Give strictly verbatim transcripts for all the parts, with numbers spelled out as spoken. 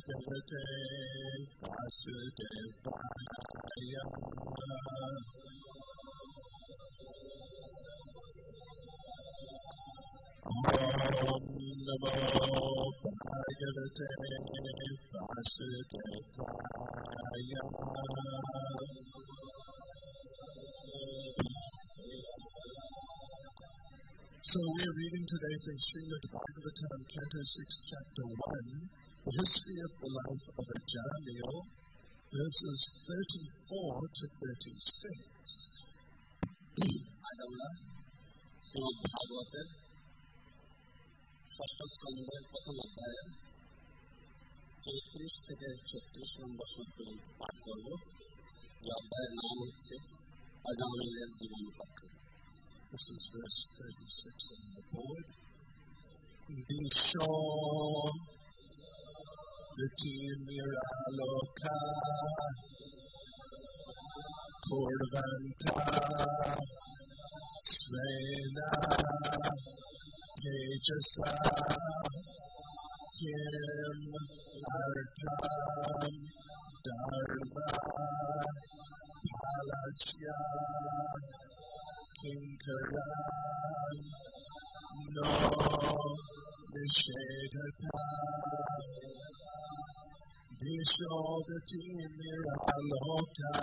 Bhagavate Vasudevaya. Om Namo Bhagavate Vasudevaya. So we are reading today from Srimad Bhagavatam, Canto six, Chapter one, the history of the life of Ajamil, verses thirty-four to thirty-six. আজ শ্রীমদ্ ভাগবতের ষষ্ঠ স্কন্ধের প্রথম অধ্যায়ের চৌত্রিশ থেকে ছত্রিশ নম্বর শ্লোক পর্যন্ত পাঠ করব। এই অধ্যায়ের নাম হচ্ছে অজামিলের জীবন পক্ষ। This is verse thirty-six on the board. Disho Vitimira-loka Kurvanta Svena Tejasa Kim Artam Dharma Palasya Kinkaran no Nishedata Dishodati Miraloka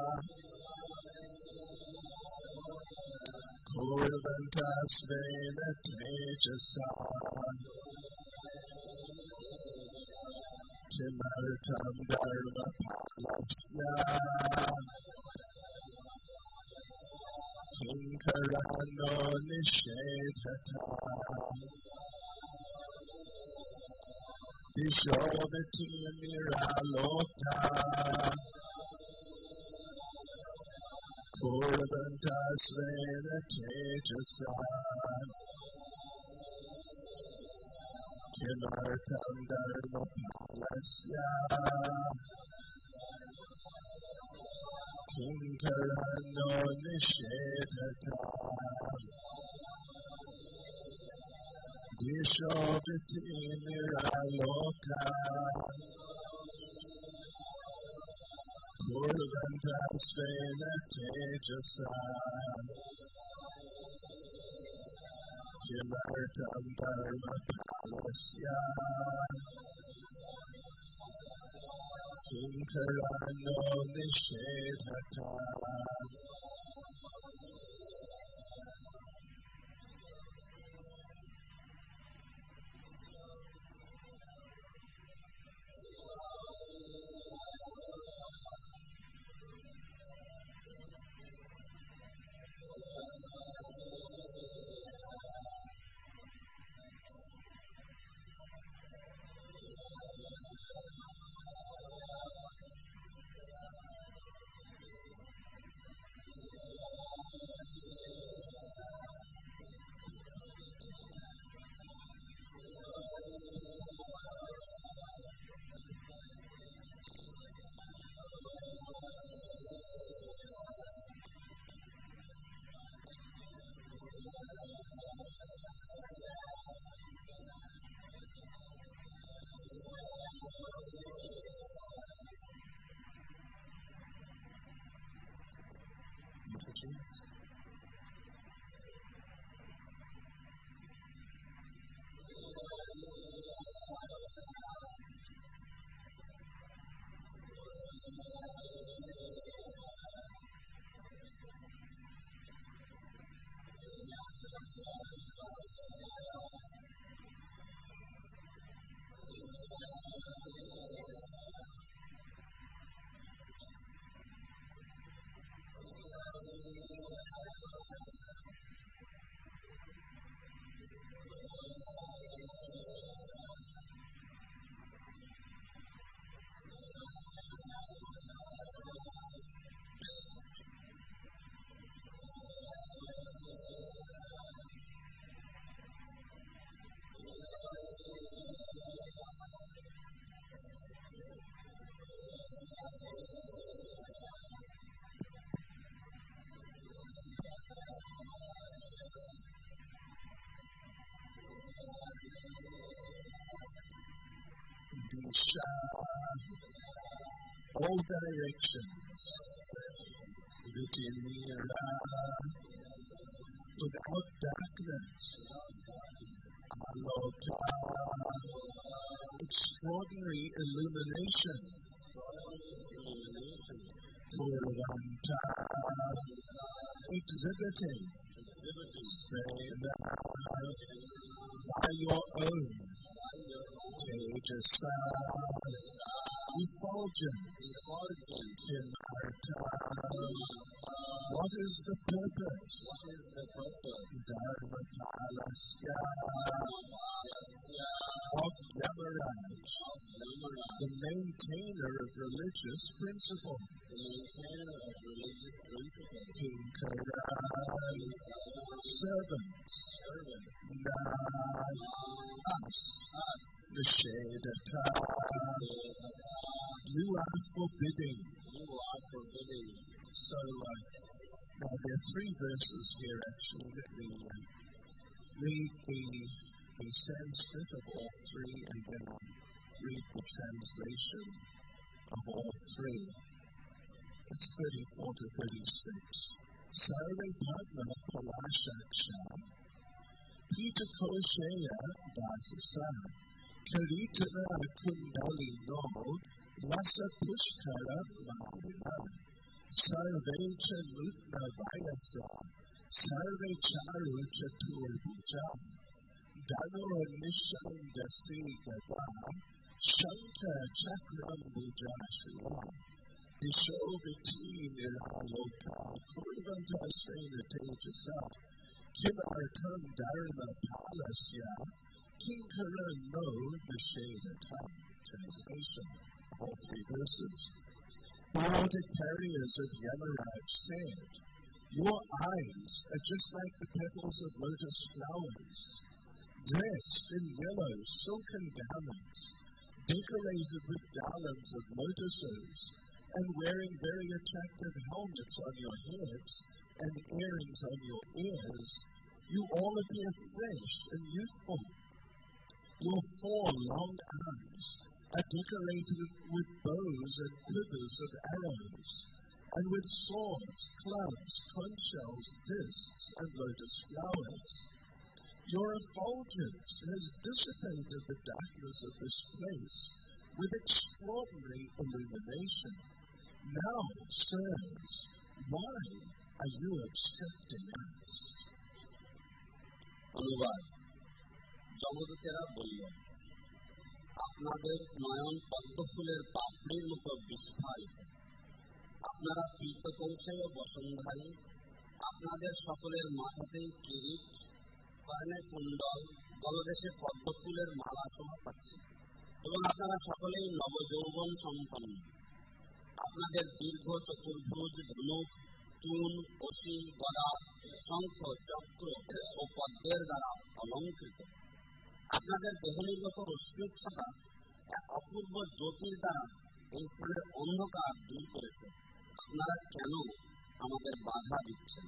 Kurvanta Svena Tejasa Kimartam Dharma Palasya Kinkarano Nishedhata Dishovati Miraloka Kurvanta Svena Tejasa Kimartam Dharma Palasya Kinkarano Nishedhata Dishovati Miraloka Kurvanta Svena Tejasa Kimartam Dharma Palasya Kinkarano Nishedhata. Messages. Disha, all directions. Vitimira, without darkness. Aloka, extraordinary illumination. Purvanta, exhibiting. Svena, by your own. Tejasa, effulgence. Kimarta, what is the purpose? Dharma Palasya of Yamaraj, the maintainer of religious principle. Kinkara, servants. Na, us. Nishedata, you are forbidding. So, uh, now there are three verses here actually. Let me uh, read the, the Sanskrit of all three and then I'll read the translation of all three. It's thirty-four to thirty-six. Sarve Padma Palashaksha Pita Kosheya Vasasa Karitana Kundali No Lasa Pushkara Mahina Sarve Chanutna Vayasa Sarve Charu Chaturbija Danur Nishan Dasi Gada Shanka Chakram Buja Shula Disho Viti Niraloka Kurvanta Svena Tejasa Kimartam Dharma Palasya Kinkara No Nishedata. Translation, all three verses. The water carriers of Yamaraj said, your eyes are just like the petals of lotus flowers, dressed in yellow silken garments, decorated with garlands of lotuses, and wearing very attractive helmets on your heads and earrings on your ears. You all appear fresh and youthful. Your four long arms are decorated with bows and quivers of arrows, and with swords, clubs, conch shells, discs, and lotus flowers. Your effulgence has dissipated the darkness of this place with extraordinary illumination. Now, sirs, why are you obstructing us? অনুবাদ জগদূতেরা বলল, আপনাদের নয়ন পদ্মফুলের পাপড়ির মতো বিস্ফারিত। আপনারা পীতকৌশেয় বসনধারী, আপনাদের সকলের মাথাতেই কিরীট, কর্ণে কুণ্ডল, গলদেশে পদ্মফুলের মালা শোভা পাচ্ছে, এবং আপনারা সকলেই নবযৌবন সম্পন্ন। আপনাদের দীর্ঘ চতুর্ভুজ ধনুক, তুন, অসি, গদা, শঙ্খ, চক্র ও পদ্মের দ্বারা অলঙ্কৃত। আপনাদের দেহনির্গত রশ্মিচ্ছটা এক অপূর্ব জ্যোতির দ্বারা এই স্থানের অন্ধকার দূর করেছে। আপনারা কেন আমাদের বাধা দিচ্ছেন?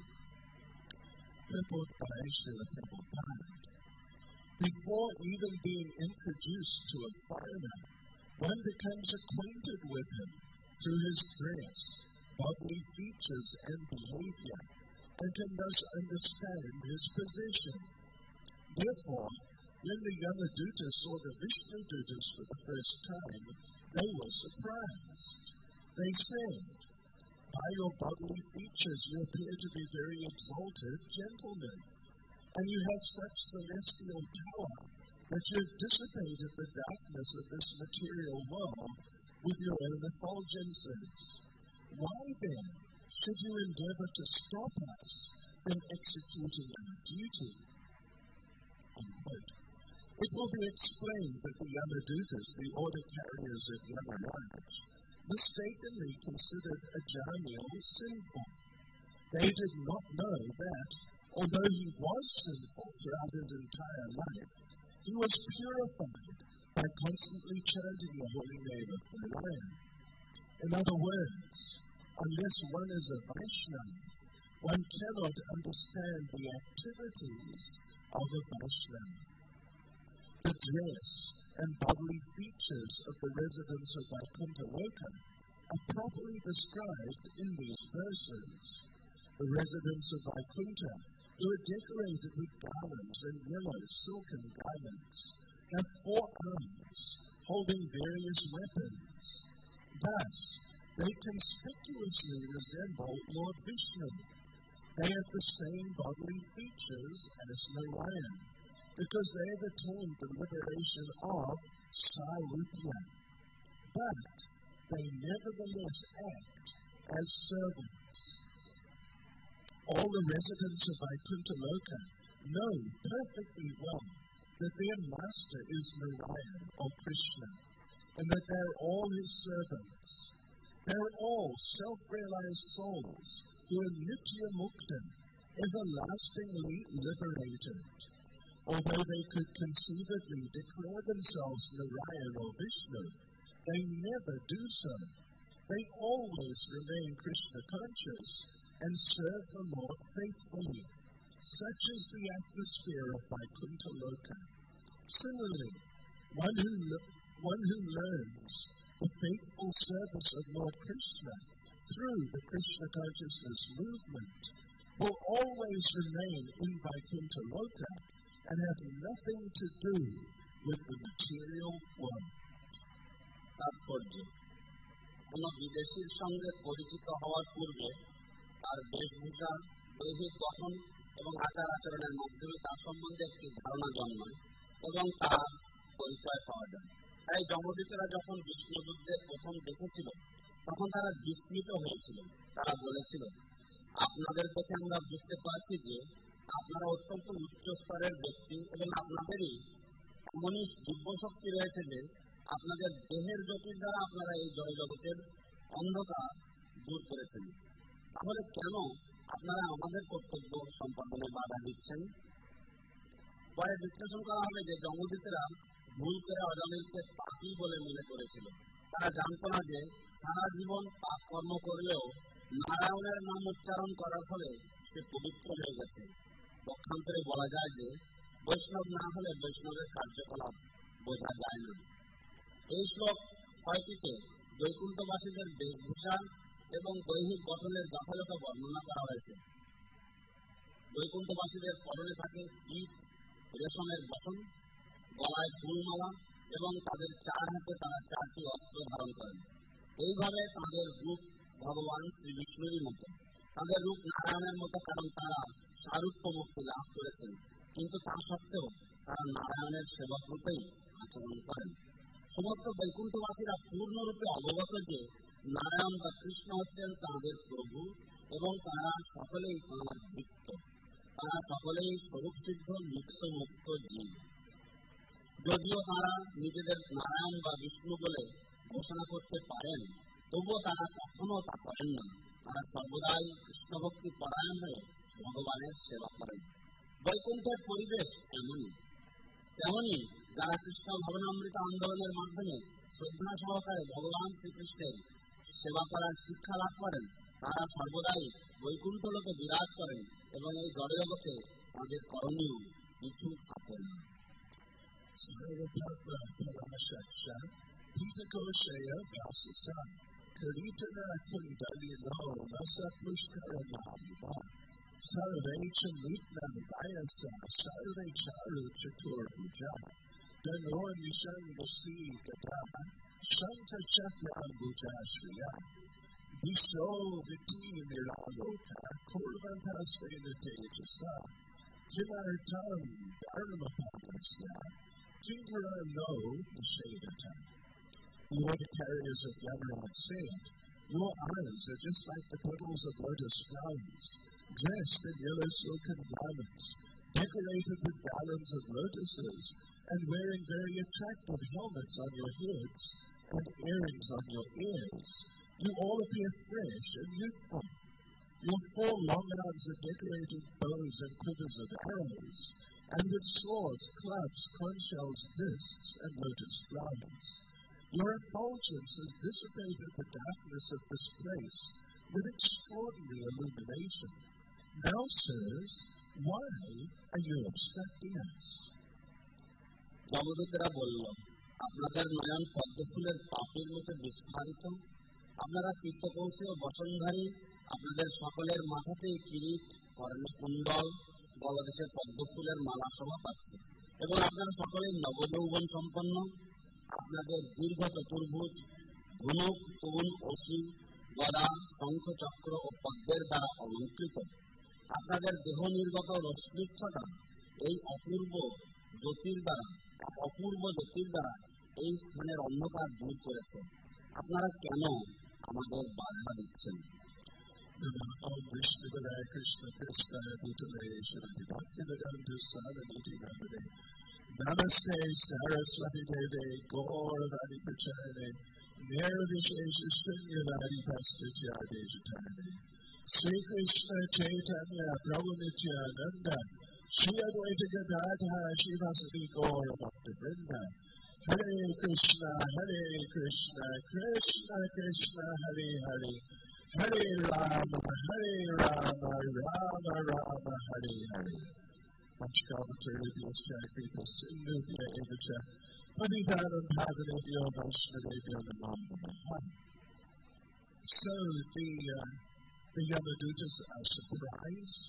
Before even being introduced to a foreigner, one becomes acquainted with him through his dress, bodily features, and behavior, and can thus understand his position. Therefore, when the Yamadutas saw the Vishnudutas for the first time, they were surprised. They said, by your bodily features you appear to be very exalted gentlemen, and you have such celestial power that you have dissipated the darkness of this material world with your own effulgences. Why then should you endeavor to stop us from executing our duty? Unquote. It will be explained that the Yamadutas, the order carriers of Yamaraj, mistakenly considered Ajamil sinful. They did not know that, although he was sinful throughout his entire life, he was purified by constantly chanting the holy name of Narayan. In other words, unless one is a Vaishnava, one cannot understand the activities of a Vaishnava. The dress and bodily features of the residents of Vaikuntha Loka are properly described in these verses. The residents of Vaikuntha, who are decorated with garlands and yellow silken garments, have four arms, holding various weapons. Thus, they conspicuously resemble Lord Vishnu. They have the same bodily features as Narayan, because they have attained the liberation of Sarupya. But they nevertheless act as servants. All the residents of Vaikuntha Loka know perfectly well that their master is Narayan or Krishna, and that they are all his servants. They are all self-realized souls who are Nitya Mukta, everlastingly liberated. Although they could conceivably declare themselves Narayan or Vishnu, they never do so. They always remain Krishna conscious and serve the Lord faithfully. Such is the atmosphere of Vaikuntha Loka. Similarly, one who, one who learns the faithful service of Lord Krishna through the Krishna consciousness movement will always remain in Vaikuntha Loka and have nothing to do with the material world. তাৎপর্য কোন বিদেশীর সঙ্গে পরিচিত হওয়ার পূর্বে তার বেশভূষা, দৈহিক গঠন এবং আচার আচরণের মাধ্যমে তার সম্বন্ধে একটি ধারণা জন্মায় এবং তার পরিচয় পাওয়া যায়। তাই যমদূতেরা যখন বিষ্ণুদূতদের প্রথম দেখেছিল তখন তারা বিস্মিত হয়েছিল। তারা বলেছিল, আপনাদের দেখে আমরা বুঝতে পারছি যে আপনারা অত্যন্ত উচ্চ স্তরের ব্যক্তি এবং আপনাদেরই এমনই দিব্যশক্তি রয়েছে যে আপনাদের দেহের জ্যোতির দ্বারা আপনারা এই জড়জগতের অন্ধকার দূর করেছেন। তাহলে কেন আপনারা আমাদের কর্তব্য সম্পাদনে বাধা দিচ্ছেন? পরে বিশ্লেষণ করা হবে যে যমদূতেরা ভুল করে অজামিলকে পাপী বলে মনে করেছিল। তারা জানত না যে সারা জীবন পাপ কর্ম করলেও নারায়ণের নাম উচ্চারণ করার ফলে সে পবিত্র হয়ে গেছে। পক্ষান্তরে বলা যায় যে বৈষ্ণব না হলে বৈষ্ণবের কার্যকলাপ বোঝা যায় না। এই শ্লোক কয়টিতে বৈকুণ্ঠবাসীদের বেশভূষা এবং দৈহিক গঠনের যথাযথ বর্ণনা করা হয়েছে। বৈকুণ্ঠবাসীদের পরনে থাকে ইট, রেশমের বসন, গলায় ফুলমালা এবং তাদের চার হাতে তারা চারটি অস্ত্র ধারণ করেন। এইভাবে তাদের রূপ ভগবান শ্রী বিষ্ণুরই মতো। তাদের রূপ নারায়ণের মতো, কারণ তারা সারূপ্য মুক্তি লাভ করেছেন, কিন্তু তা সত্ত্বেও তারা নারায়ণের সেবক রূপেই আচরণ করেন। সমস্ত বৈকুণ্ঠবাসীরা পূর্ণরূপে অবগত যে নারায়ণ বা কৃষ্ণ হচ্ছেন তাঁদের প্রভু এবং তারা সকলেই তাঁর ভৃত্য। তারা সকলেই স্বরূপ সিদ্ধ নিত্য মুক্ত জীব। যদিও তারা নিজেদের নারায়ণ বা বিষ্ণু বলে ঘোষণা করতে পারেন, তবুও তারা কখনো তা করেন না। তারা সর্বদাই কৃষ্ণভক্তি পরায়ণ হয়ে ভগবানের সেবা করেন। বৈকুণ্ঠের পরিবেশ এমনই। তেমনি যারা কৃষ্ণ ভাবনামৃত আন্দোলনের মাধ্যমে শ্রদ্ধা সহকারে ভগবান শ্রীকৃষ্ণের সেবা করার শিক্ষা লাভ করেন, তারা সর্বদাই বৈকুণ্ঠ লোকে বিরাজ করেন এবং এই জড়জগতে তাদের করণীয় কিছু থাকে না। Sarve Chamutna Vayasa Sarve Charu Chaturbuja Danor Nishangasi Gata Shanta Chakrambuja Shriya Disho Viti Miraloka Kurvantas Venatejasa Kimartam Dharmapadasya Kingara No Nishedata. Lord carriers of Yamaraj said, your eyes are just like the petals of lotus flowers, dressed in yellow silken garments, decorated with garlands of lotuses, and wearing very attractive helmets on your heads and earrings on your ears. You all appear fresh and youthful. Your four long arms are decorated with bows and quivers of arrows, and with swords, clubs, conch shells, discs, and lotus flowers. Your effulgence has dissipated the darkness of this place with extraordinary illumination. Now, sirs, why are you obstructing us? যমদূতেরা বলল, আপনাদের নয়ন পদ্মফুলের পাপড়ির মতো বিস্ফারিত, আপনারা পীতকৌশী ও বসনধারী, আপনাদের সকলের মাথাতেই কিরীট, কর্ণে কুণ্ডল, গলদেশে পদ্মফুলের মালা শোভা পাচ্ছে, এবং আপনারা সকলেই নবযৌবন সম্পন্ন। আপনাদের দীর্ঘ চতুর্ভুজ, ধনুক, তুন, অসি, গদা, শঙ্খ, চক্র ও পদ্মের দ্বারা অলঙ্কৃত। আপনাদের দেহ নির্গত রশ্মিচ্ছটা এই অপূর্ব জ্যোতির দ্বারা অপূর্ব জ্যোতির দ্বারা এই স্থানের অন্ধকার দূর করেছে। আপনারা কেন আমাদের বাধা দিচ্ছেন? Namaste Saraswati Devi Gauravani Pracharane Nirvishesha Shunyavadi Pastutyade Jatane Sri Krishna Chaitanya Prabhu Nityananda Shri Advaita Gadadha Shivasati Gaura Bhakta Vrinda Hare Krishna Hare Krishna Krishna Krishna Hare Hare Hare Rama Hare Rama Rama Rama Hare Hare Panchakavataribyascha Kripa Sindhubhya Evacha Patitanam Bhavanebhyo Vaishnavebhyo Namo Namaha. So the uh, the Yamadutas are surprised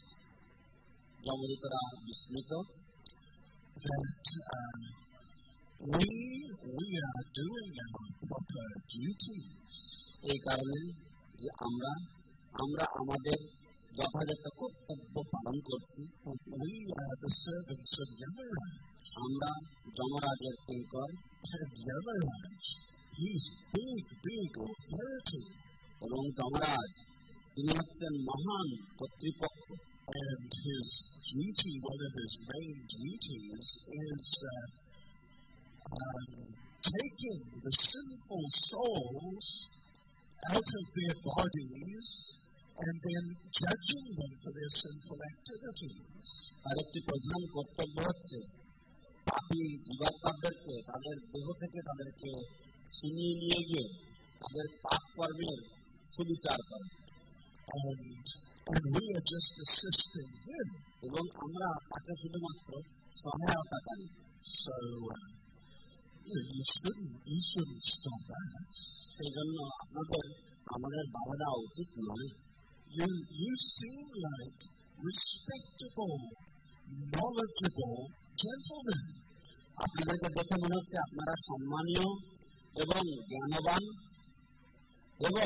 that uh, we we are doing our proper duties. এই কারণে যে আমরা আমরা আমাদের যথাযথ কর্তব্য পালন করছি। We are the servants of Yamaraj. আমরা যমরাজের কিঙ্কর। And Yamaraj, he's big, big authority. এবং যমরাজ তিনি হচ্ছেন মহান কর্তৃপক্ষ। And his duty, one of his main duties, is uh, um, taking the sinful souls out of their bodies and then judging them for their sinful activities. আর একটি প্রধান কর্তব্য হচ্ছে পাপী জীবাত্মাদেরকে তাদের দেহ থেকে তাদেরকে ছিনিয়ে নিয়ে গিয়ে তাদের পাপ কর্মের সুবিচার করে। And and we are just assisting him. এবং আমরা তাকে শুধুমাত্র সহায়তাকারী। So uh, you shouldn't you shouldn't stop us. সেই জন্য আপনাদের আমাদের বাধা দেওয়া উচিত নয়। You you seem like respectable, knowledgeable gentlemen. আপনাদেরকে দেখে মনে হচ্ছে আপনারা সম্মানীয় এবং জ্ঞানবান এবং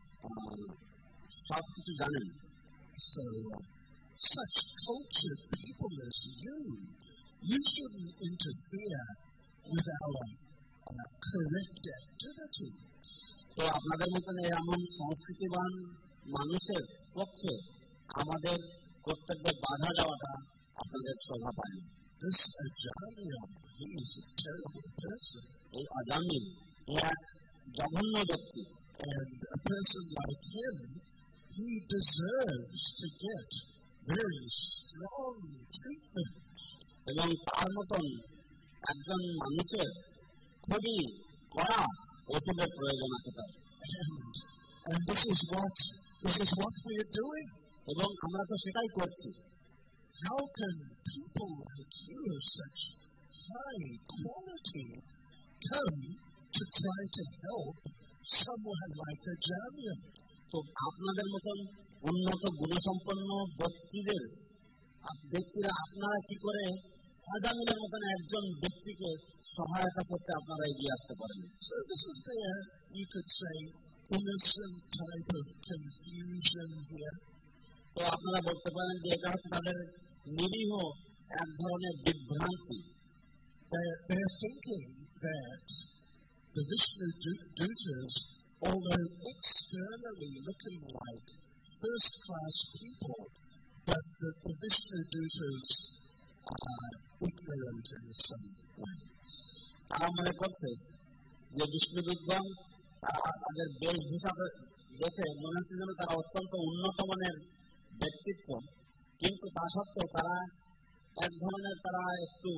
সব কিছু জানেন। So uh, such cultured people as you, you shouldn't interfere with our uh, correct activities. তো আপনাদের মতন এমন সংস্কৃতিবান মানুষের পক্ষে আমাদের কর্তব্যে বাধা দেওয়াটা আপনাদের শোভা পায় না। This Ajamil, he is a terrible person. এই আজামিল এক জঘন্য ব্যক্তি। And a person like him, he deserves to get very strong treatment. এবং তার মতন একজন মানুষের খুবই কড়া ওষুধের প্রয়োজন আছে তার। And and this is what this is what we are doing. এবং আমরা তো সেটাই করছি। How can people like you of such high quality come to try to help someone like Ajamil? তো আপনাদের মতন উন্নত গুণসম্পন্ন ব্যক্তিদের ব্যক্তিরা আপনারা কি করে আজামিলের মতন একজন ব্যক্তিকে সহায়তা করতে আপনারা এগিয়ে আসতে পারেন? So this is their, you could say, innocent type of confusion here. তো আপনারা বলতে পারেন যে এটা হচ্ছে তাদের নিরীহ এক ধরনের বিভ্রান্তি। They are thinking that the Vishnu Dutas, although externally looking like first-class people, but the, the Vishnu Dutas are ignorant in some ways. তারা মনে করছে যে বিষ্ণুদূতগণ তারা তাদের বেশভূষা দেখে মনে হচ্ছে যেন তারা অত্যন্ত উন্নত মানের ব্যক্তিত্ব, কিন্তু তা সত্ত্বেও তারা এক ধরনের তারা একটু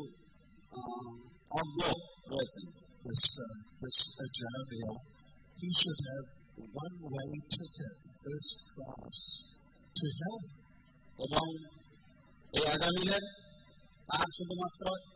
অজ্ঞ রয়েছেন। This uh, this Ajamil, he should have one-way ticket, first class, to hell. এবং এই আজামিলের তার শুধুমাত্র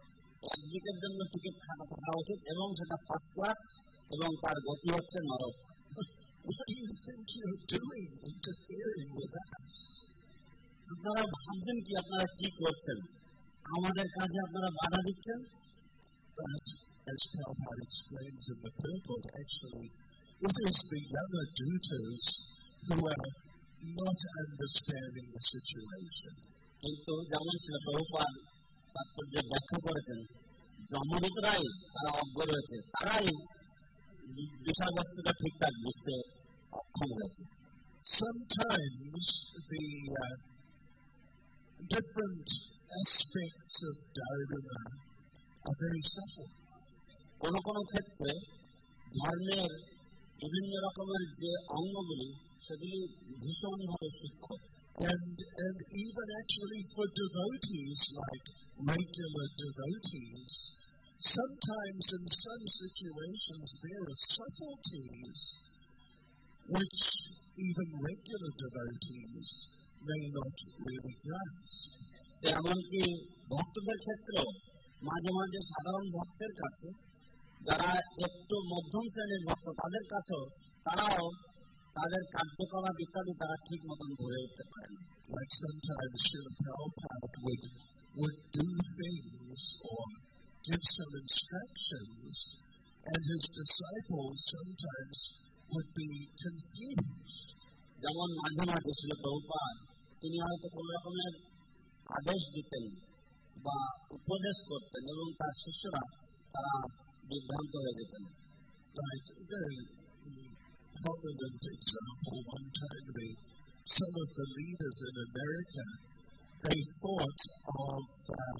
একদিকের জন্য টিকিট কাটা থাকা উচিত এবং সেটা ফার্স্ট ক্লাস এবং তার গতি হচ্ছে নরক। What do you think you're doing interfering with us? আপনারা ভাবছেন কি আপনারা কি করছেন? আমাদের কাজে আপনারা বাধা দিচ্ছেন? But as Prabhupada explains in the purport, actually, it is the younger dutas who are not understanding the situation. কিন্তু যেমন শ্রীল প্রভুপাদ তাৎপর্য ব্যাখ্যা করেছেন, যমদূতরাই তারা অজ্ঞ রয়েছে, তারাই বিষয়বস্তুটা ঠিকঠাক বুঝতে অক্ষম হয়েছে। Sometimes the uh, different aspects of dharma are very subtle. কোনো কোনো ক্ষেত্রে ধর্মের বিভিন্ন রকমের যে অঙ্গগুলি সেগুলি ভীষণভাবে সূক্ষ্ম। And and even actually for devotees, like regular devotees, sometimes in some situations there are subtleties which even regular devotees may not really grasp. এমনকি ভক্তদের ক্ষেত্রেও মাঝে মাঝে সাধারণ ভক্তের কাছে যারা একটু মধ্যম শ্রেণীর ভক্ত তাদের কাছেও তারাও তাদের কার্যকলাপ ইত্যাদি তারা ঠিক মতন ধরে উঠতে পারে না। Like sometimes Srila Prabhupada would, would do things or give some instructions, and his disciples sometimes would be confused. যেমন মাঝে মাঝে শ্রীল প্রভুপাদ তিনি হয়তো কোন রকমের আদেশ দিতেন বা উপদেশ করতেন এবং তার শিষ্যরা তারা বিভ্রান্ত হয়ে যেতেন। Like a very prominent example, one time they, some of the leaders in America, they thought of uh,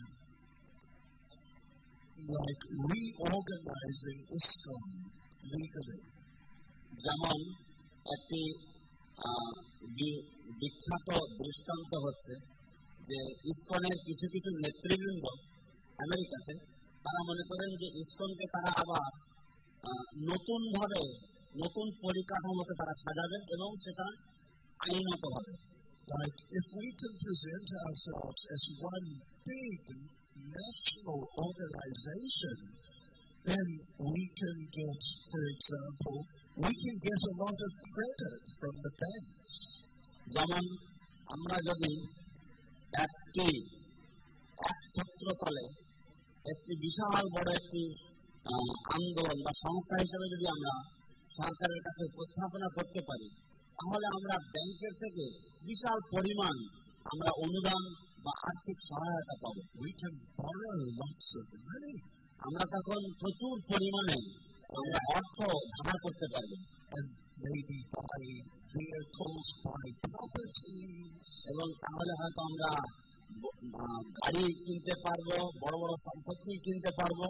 like reorganizing ISKCON legally. যেমন একটি বিখ্যাত দৃষ্টান্ত হচ্ছে যে ইসকনের কিছু কিছু নেতৃবৃন্দ আমেরিকাতে তারা মনে করেন যে ইসকনকে তারা আবার নতুন ভাবে নতুন পরিকাঠামোতে তারা সাজাবেন এবং সেটা আইনত হবে। Like if we can present ourselves as one big national organization, then we can get, for example, we can get a lot of credit from the banks. যেমন আমরা যদি একটি এক ছত্রতলে একটি বিশাল বড় একটি আন্দোলন বা সংস্থা হিসেবে যদি আমরা সরকারের কাছে উপস্থাপনা করতে পারি তাহলে আমরা ব্যাংকের থেকে বিশাল পরিমাণ আমরা অনুদান বা আর্থিক সহায়তা পাবো। We can borrow lots of money. আমরা তখন প্রচুর পরিমাণে আমরা অর্থ ধার করতে পারবো and maybe buy vehicles, buy properties. এবং তাহলে হয়তো আমরা গাড়ি কিনতে পারবো, বড় বড় সম্পত্তি কিনতে পারবো।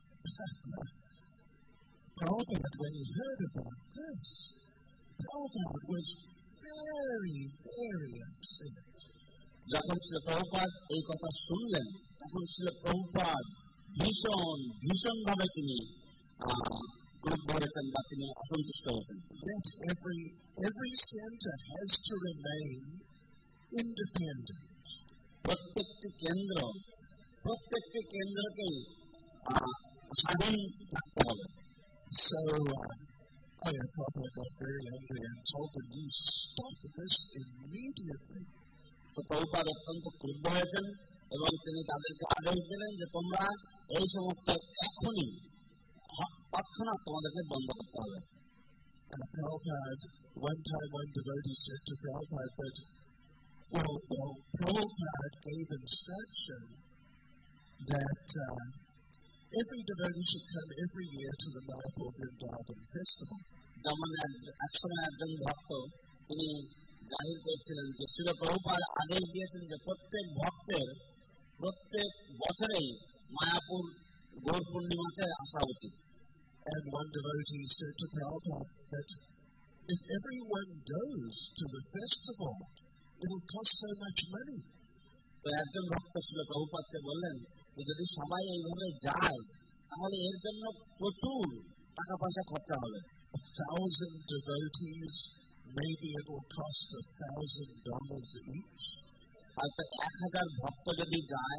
Prabhupada, when he heard about this, Prabhupada was very, very upset. যখন শ্রী প্রভুপাদ এই কথা শুনলেন তখন শ্রী প্রভুপাদ ভীষণ ভীষণ ভাবে তিনি ক্রোধ হয়েছেন বা তিনি অসন্তুষ্ট হয়েছেন। That every every center has to remain independent. প্রত্যেকটি কেন্দ্র প্রত্যেকটি কেন্দ্রকেই স্বাধীন থাকতে হবে। So uh, Aya Prabhupada got very angry and told them, "You stop this immediately." তো প্রভুপাদ অত্যন্ত ক্রুদ্ধ হয়েছেন এবং তিনি তাদেরকে আদেশ দিলেন যে তোমরা এই সমস্ত এখনই তৎক্ষণাৎ তোমাদেরকে বন্ধ করতে হবে। And Prabhupada, one time one devotee said to Prabhupada that, well, well Prabhupada gave instruction that uh, every devotee should come every year to the Mayapur Vrindavan festival. যেমন এক সময় একজন ভক্ত তিনি জাহির করছিলেন যে শ্রীল প্রভুপাদ আদেশ দিয়েছেন যে প্রত্যেক ভক্তের প্রত্যেক বছরেই মায়াপুর গৌর পূর্ণিমাতে আসা উচিত। And one devotee said to Prabhupada that if everyone goes to the festival, it will cost so much money. তো একজন ভক্ত শ্রীল প্রভুপাদকে বললেন যে যদি সবাই এইভাবে যায় তাহলে এর জন্য প্রচুর টাকা পয়সা খরচা হবে। A thousand devotees, maybe it will cost a thousand dollars each. হয়তো এক হাজার ভক্ত যদি যায়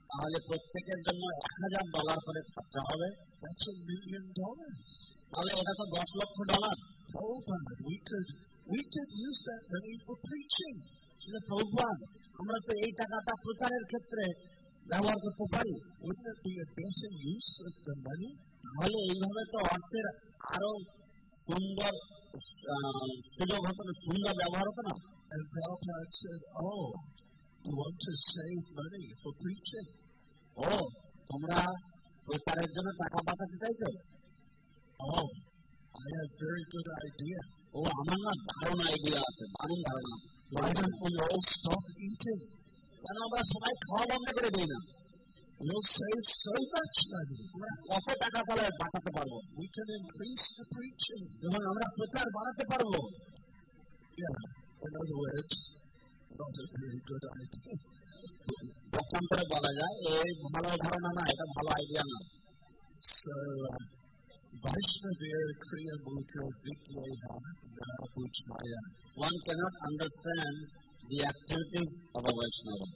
তাহলে প্রত্যেকের জন্য এক হাজার ডলার করে খরচা হবে। That's a million dollars. তাহলে এটা তো দশ লক্ষ dollar. Prabhupada, we could we could use that money for preaching. সেটা প্রভুপাদ, আমরা তো এই টাকাটা প্রচারের ক্ষেত্রে ব্যবহার করতে পারি। Wouldn't it be a better use of the money? তাহলে এইভাবে তো অর্থের আরো সুন্দর সুযোগ হতো না, সুন্দর ব্যবহার হতো না। And Prabhupada said, "Oh, you want to save money for preaching? ও, তোমরা প্রচারের জন্য টাকা বাঁচাতে চাইছো? Oh, I have very good idea. ও, আমার না দারুণ আইডিয়া আছে, দারুণ ধারণা। Why don't we all stop eating? কেন আমরা সবাই খাওয়া বন্ধ করে দিই না? We'll save so much money. আমরা কত টাকা তাহলে বাঁচাতে পারবো? We can increase the preaching. এবং আমরা প্রচার বাড়াতে পারবো। Yeah, in other words, not a very good idea. পক্ষান্তরে বলা যায় এই ভালো ধারণা না, এটা ভালো আইডিয়া না। So, uh, Vaishnavir Kriya Mudra Vigyeha Na Bhujmaya. One cannot understand the activities of a Vaishnava.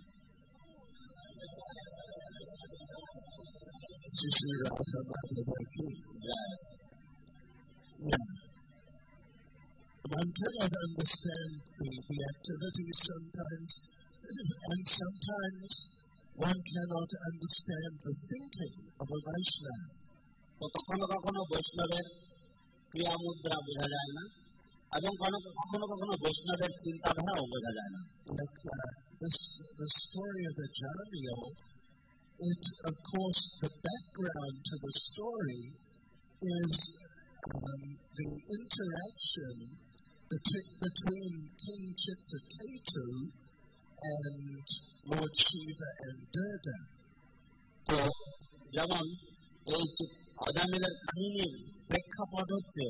Shri Radha Madhava Ki. Yeah. Yeah. One cannot understand the, the activities sometimes, and sometimes one cannot understand the thinking of a Vaishnava. কখনো কখনো বৈষ্ণবের ক্রিয়া মুদ্রা বোঝা যায় না, এবং কখনো কখনো বৈষ্ণবের চিন্তাধারাও বোঝা যায় না। Like uh, this, the story of the Jamio, it, of course, the background to the story is um, the interaction between, between King Chitraketu and Lord Shiva and Durga. তো যেমন এই অজামিলের কাহিনীর প্রেক্ষাপট হচ্ছে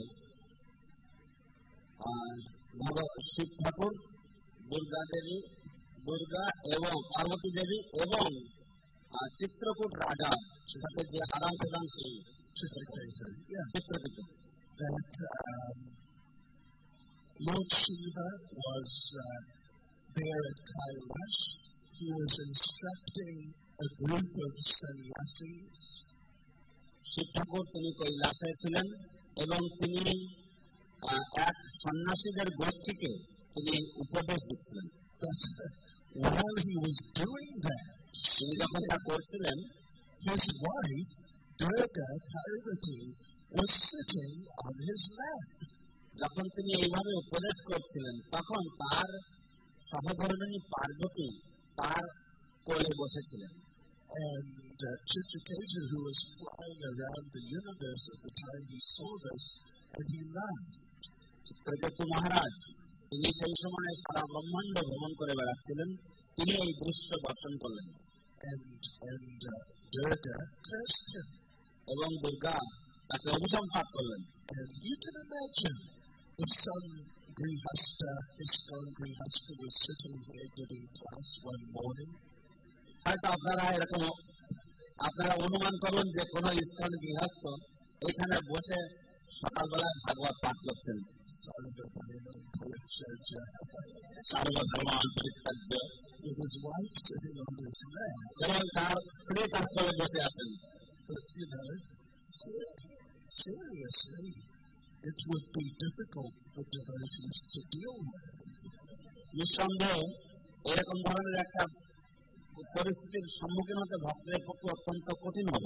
শিব ঠাকুর, দুর্গা দেবী, দুর্গা এবং পার্বতী দেবী এবং চিত্রকূট রাজা সাথে যে আদান প্রদান সেই Chitrakoot. That um, Lord Shiva was uh, there at Kailash. He was instructing a group of sannyasis. Shiva ঠাকুর তিনি কৈলাসে ছিলেন এবং তিনি এক সন্ন্যাসীদের গোষ্ঠীকে তিনি উপদেশ দিচ্ছিলেন। While he was doing that, তিনি যখন তা করছিলেন, his wife Durga Parvati was sitting on his lap. যখন তিনি এইভাবে উপদেশ করছিলেন, তখন তার সহধর্মিণী পার্বতী তার কোলে বসেছিলেন। And uh, Chitraketu, who was flying around the universe at the time, he saw this and he laughed. Chitraketu মহারাজ তিনি সেই সময় সারা ব্রহ্মাণ্ড ভ্রমণ করে বেড়াচ্ছিলেন, তিনি এই দৃশ্য দর্শন করলেন। And and uh, Durga cursed him. এবং দুর্গা তাকে অভিসম্পাত করলেন। And you can imagine if some Grihasta, ISKCON Grihasta was sitting here giving class one morning. হয়তো আপনারা এরকম আপনারা অনুমান করুন যে কোন ইসকন গৃহস্থ এখানে বসে সকালবেলায় ভাগবত পাঠ করছেন। সর্বধর্মান পরিত্যাজ্য, with his wife sitting on his lap. এবং তার স্ত্রী তার কোলে বসে আছেন। But you know, seriously, it would be difficult for devotees to deal with. নিঃসন্দেহে এরকম ধরনের একটা পরিস্থিতির সম্মুখীন হতে ভক্তদের পক্ষে অত্যন্ত কঠিন হবে।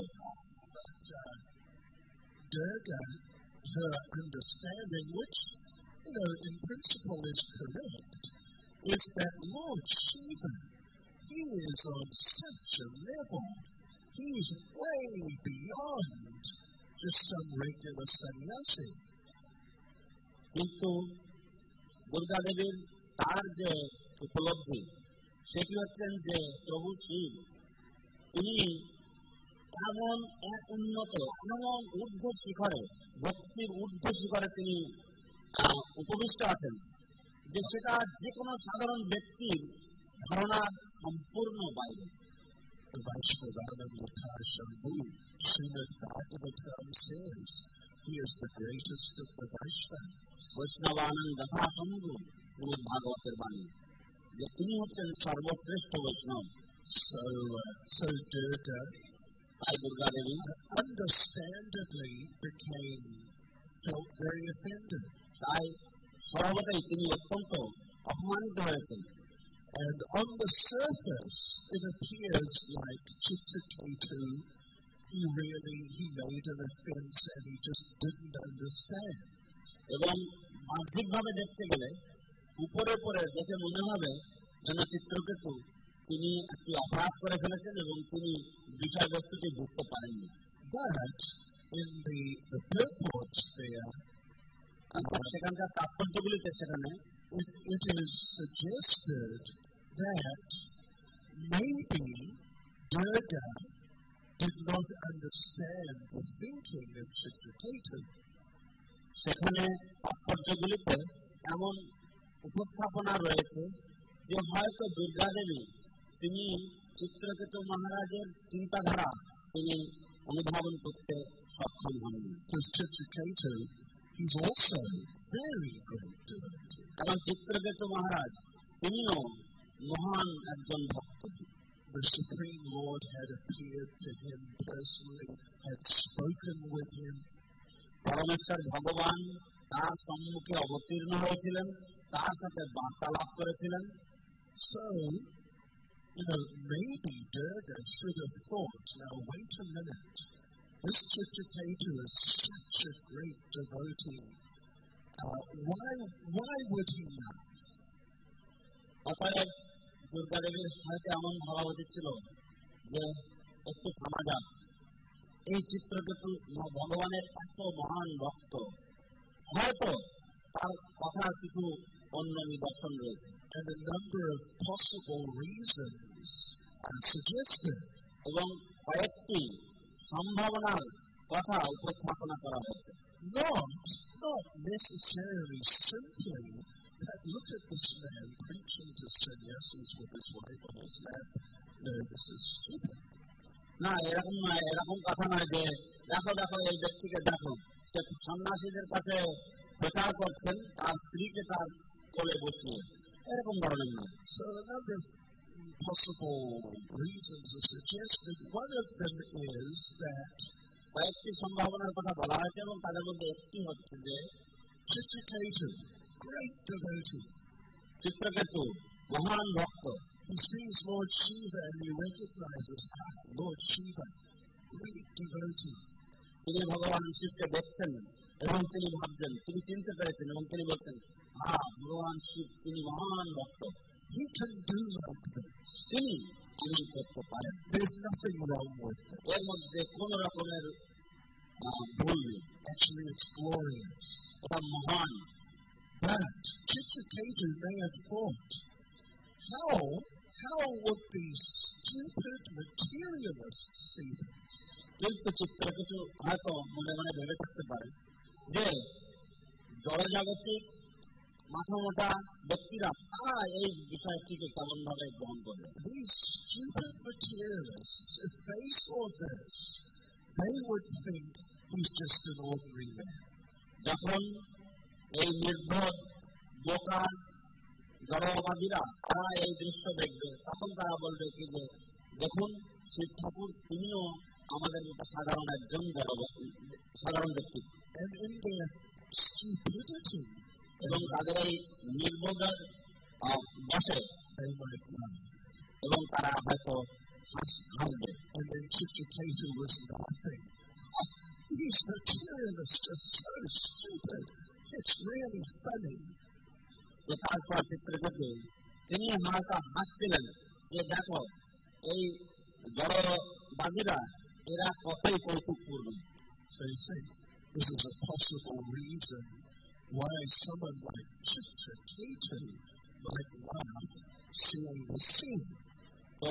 Durga, her understanding, which you know in principle is correct, is that Lord Shiva, he is on such a level, he's way beyond just some regular sannyasi. কিন্তু দুর্গা দেবীর তার যে উপলব্ধি সেটি হচ্ছেন যে প্রভু শিব তিনি এমন এক উন্নত, এমন ঊর্ধ্ব শিখরে, ভক্তির ঊর্ধ্ব শিখরে তিনি উপবিষ্ট আছেন যে সেটা যে কোনো সাধারণ ব্যক্তির ধারণার সম্পূর্ণ বাইরে। Vaishnavanam Yatha Shambhu, Srimad Bhagavatam says, he is the greatest of the Vaishnavas. Vaishnavananda যথা শম্ভু, শ্রীমদ্ ভাগবতের বাণী যে তিনি হচ্ছেন সর্বশ্রেষ্ঠ বৈষ্ণব। So, uh, so Durga তাই দুর্গা দেবী understandably became, felt very offended. তাই স্বভাবতই তিনি অত্যন্ত অপমানিত হয়েছেন। And on the surface, it appears like Chitraketu, he really, he made an offense and he just didn't understand. এবং বাহ্যিকভাবে দেখতে গেলে উপরে উপরে দেখে মনে হবে যেন চিত্রকেতু তিনি একটি অপরাধ করে ফেলেছেন এবং তিনি বিষয়বস্তুটি বুঝতে পারেননি। But in the, the purports there, সেখানকার তাৎপর্যগুলিতে সেখানে it, it is suggested that maybe Durga did not understand the thinking of Chitraketu. সেখানে তাৎপর্যগুলিতে এমন উপস্থাপনা রয়েছে যে হয়তো দুর্গা দেবী তিনি চিত্রকেতু মহারাজের চিন্তাধারা তিনি অনুধাবন করতে সক্ষম হননি। Because Chitraketu, he's also very great devotee. কারণ চিত্রকেতু মহারাজ তিনিও মহান একজন ভক্ত। The Supreme Lord had appeared to him personally, had spoken with him. পরমেশ্বর ভগবান তার সম্মুখে অবতীর্ণ হয়েছিলেন, তার সাথে বার্তালাপ করেছিলেন। So, you know, maybe Durga should have thought, now wait a minute, this Chitraketu is such a great devotee. Uh, why, why would he laugh? অতএব দুর্গা দেবীর হয়তো এমন ভাবা উচিত ছিল যে একটু থামা যাক, এই চিত্রকেতু ভগবানের এত মহান ভক্ত, হয়তো তার কথার কিছু অন্য নিদর্শন রয়েছে। And a number of possible reasons are suggested. এবং কয়েকটি সম্ভাবনার কথা উপস্থাপনা করা হয়েছে। Not, not necessarily simply that look at this man preaching to sannyasis with his wife on his lap. No, this is stupid. না, এরকম নয়, এরকম কথা নয় যে দেখো দেখো এই ব্যক্তিকে দেখো, সে সন্ন্যাসীদের কাছে প্রচার করছেন তার স্ত্রীকে তার কোলে বসিয়ে, এরকম ধরনের নয়। So a number of possible reasons are suggested. One of them is that কয়েকটি সম্ভাবনার কথা বলা হয়েছে এবং তাদের মধ্যে একটি হচ্ছে যে Chitraketu, great devotee, চিত্রকেতু মহান ভক্ত, he sees Lord Shiva and he recognizes, ah, Lord Shiva, great devotee. তিনি ভগবান শিবকে দেখছেন এবং তিনি ভাবছেন, তিনি চিনতে পেরেছেন এবং তিনি বলছেন, হ্যাঁ ভগবান শিব তিনি মহান ভক্ত, He can do like this. তিনি এমন করতে পারেন। There's nothing wrong with it. এর মধ্যে কোন রকমের ভুল নেই। Actually, it's glorious. এটা মহান। But Chitraketu may have thought, how, how would these stupid materialists see this? কিন্তু চিত্রকেতু হয়তো মনে মনে ভেবে থাকতে পারে যে জড়জাগতিক মাথা মোটা ব্যক্তিরা তারা এই বিষয়টিকে কেমন ভাবে গ্রহণ করবে। These stupid materialists, if they saw this, they would think he's just an ordinary man. যখন এই নির্বোধ বোকা জড়বাদীরা তারা এই দৃশ্য দেখবে, তখন তারা বলবে কি যে দেখুন শিব ঠাকুর তিনিও আমাদের মতো সাধারণ একজন সাধারণ ব্যক্তি। And in their stupidity, এবং তাদের এই নির্বোধের বসে they might laugh. এবং তারা হয়তো হাসবে। And then Chitraketu was laughing. Oh, these materialists are so stupid. It's really funny. তো তারপর চিত্রকেতু তিনি হয়তো হাসছিলেন যে দেখো এই জড়বাদীরা এরা কতই কৌতুকপূর্ণ। So you see, this is a possible reason why someone like Chitraketu might laugh seeing the scene. তো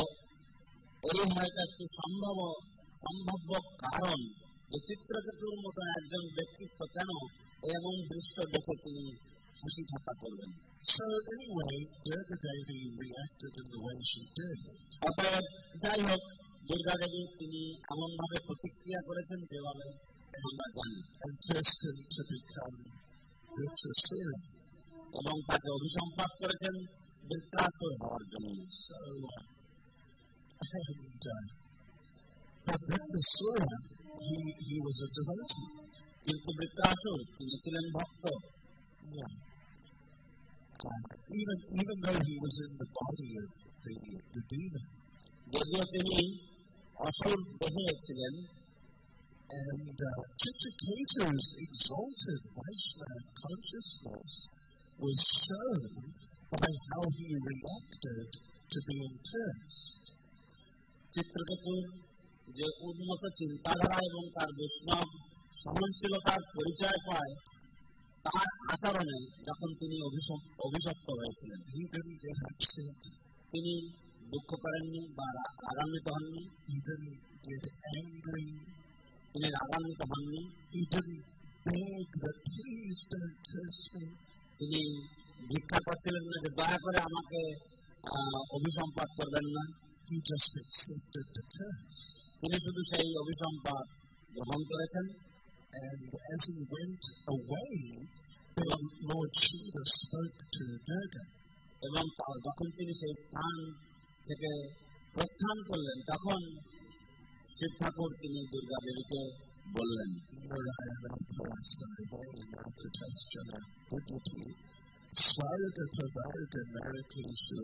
এই হয়তো একটি সম্ভব সম্ভাব্য কারণ যে চিত্রকেতুর মতো একজন ব্যক্তিত্ব কেন এমন দৃশ্য দেখে তিনি হাসি ঠাট্টা করবেন। So anyway, Durga Devi reacted in the way she did. অতএব যাই হোক দুর্গা দেবী তিনি এমন ভাবে প্রতিক্রিয়া করেছেন যেভাবে আমরা জানি, and cursed him to become Vritrasura. এবং তাকে অভিসম্পাত করেছেন বৃত্রাসুর হওয়ার জন্য। So And uh, but Vritrasura, he, he was a devotee. কিন্তু বৃত্রাসুর তিনি ছিলেন ভক্ত। Yeah. Uh, even even though he was in the body of the the demon. যদিও তিনি অসুর দেহে ছিলেন। And uh, Chitraketu's exalted Vaishnava consciousness was shown by how he reacted to being cursed. চিত্রকেতুর যে উন্নত চিন্তাধারা এবং তার বৈষ্ণব সহনশীলতার পরিচয় পায় তার আচরণে যখন তিনি অভিশপ্ত হয়েছিলেন। He didn't get upset. তিনি দুঃখ করেননি বা রাগান্বিত হননি। He didn't get angry. তিনি রাগান্বিত হননি। He didn't beg that please don't curse me. তিনি ভিক্ষা করছিলেন না যে দয়া করে আমাকে অভিসম্পাত করবেন না। He just accepted the curse. তিনি শুধু সেই অভিসম্পাত গ্রহণ করেছেন। And as he went away, the Lord Shiva spoke to Durga. এবং যখন তিনি সেই স্থান থেকে প্রস্থান করলেন তখন শিব ঠাকুর তিনি দুর্গা দেবীকে বললেন, Narayana Parasai Nakutasjana Buddhiti Svarga Pavarga Narakeshu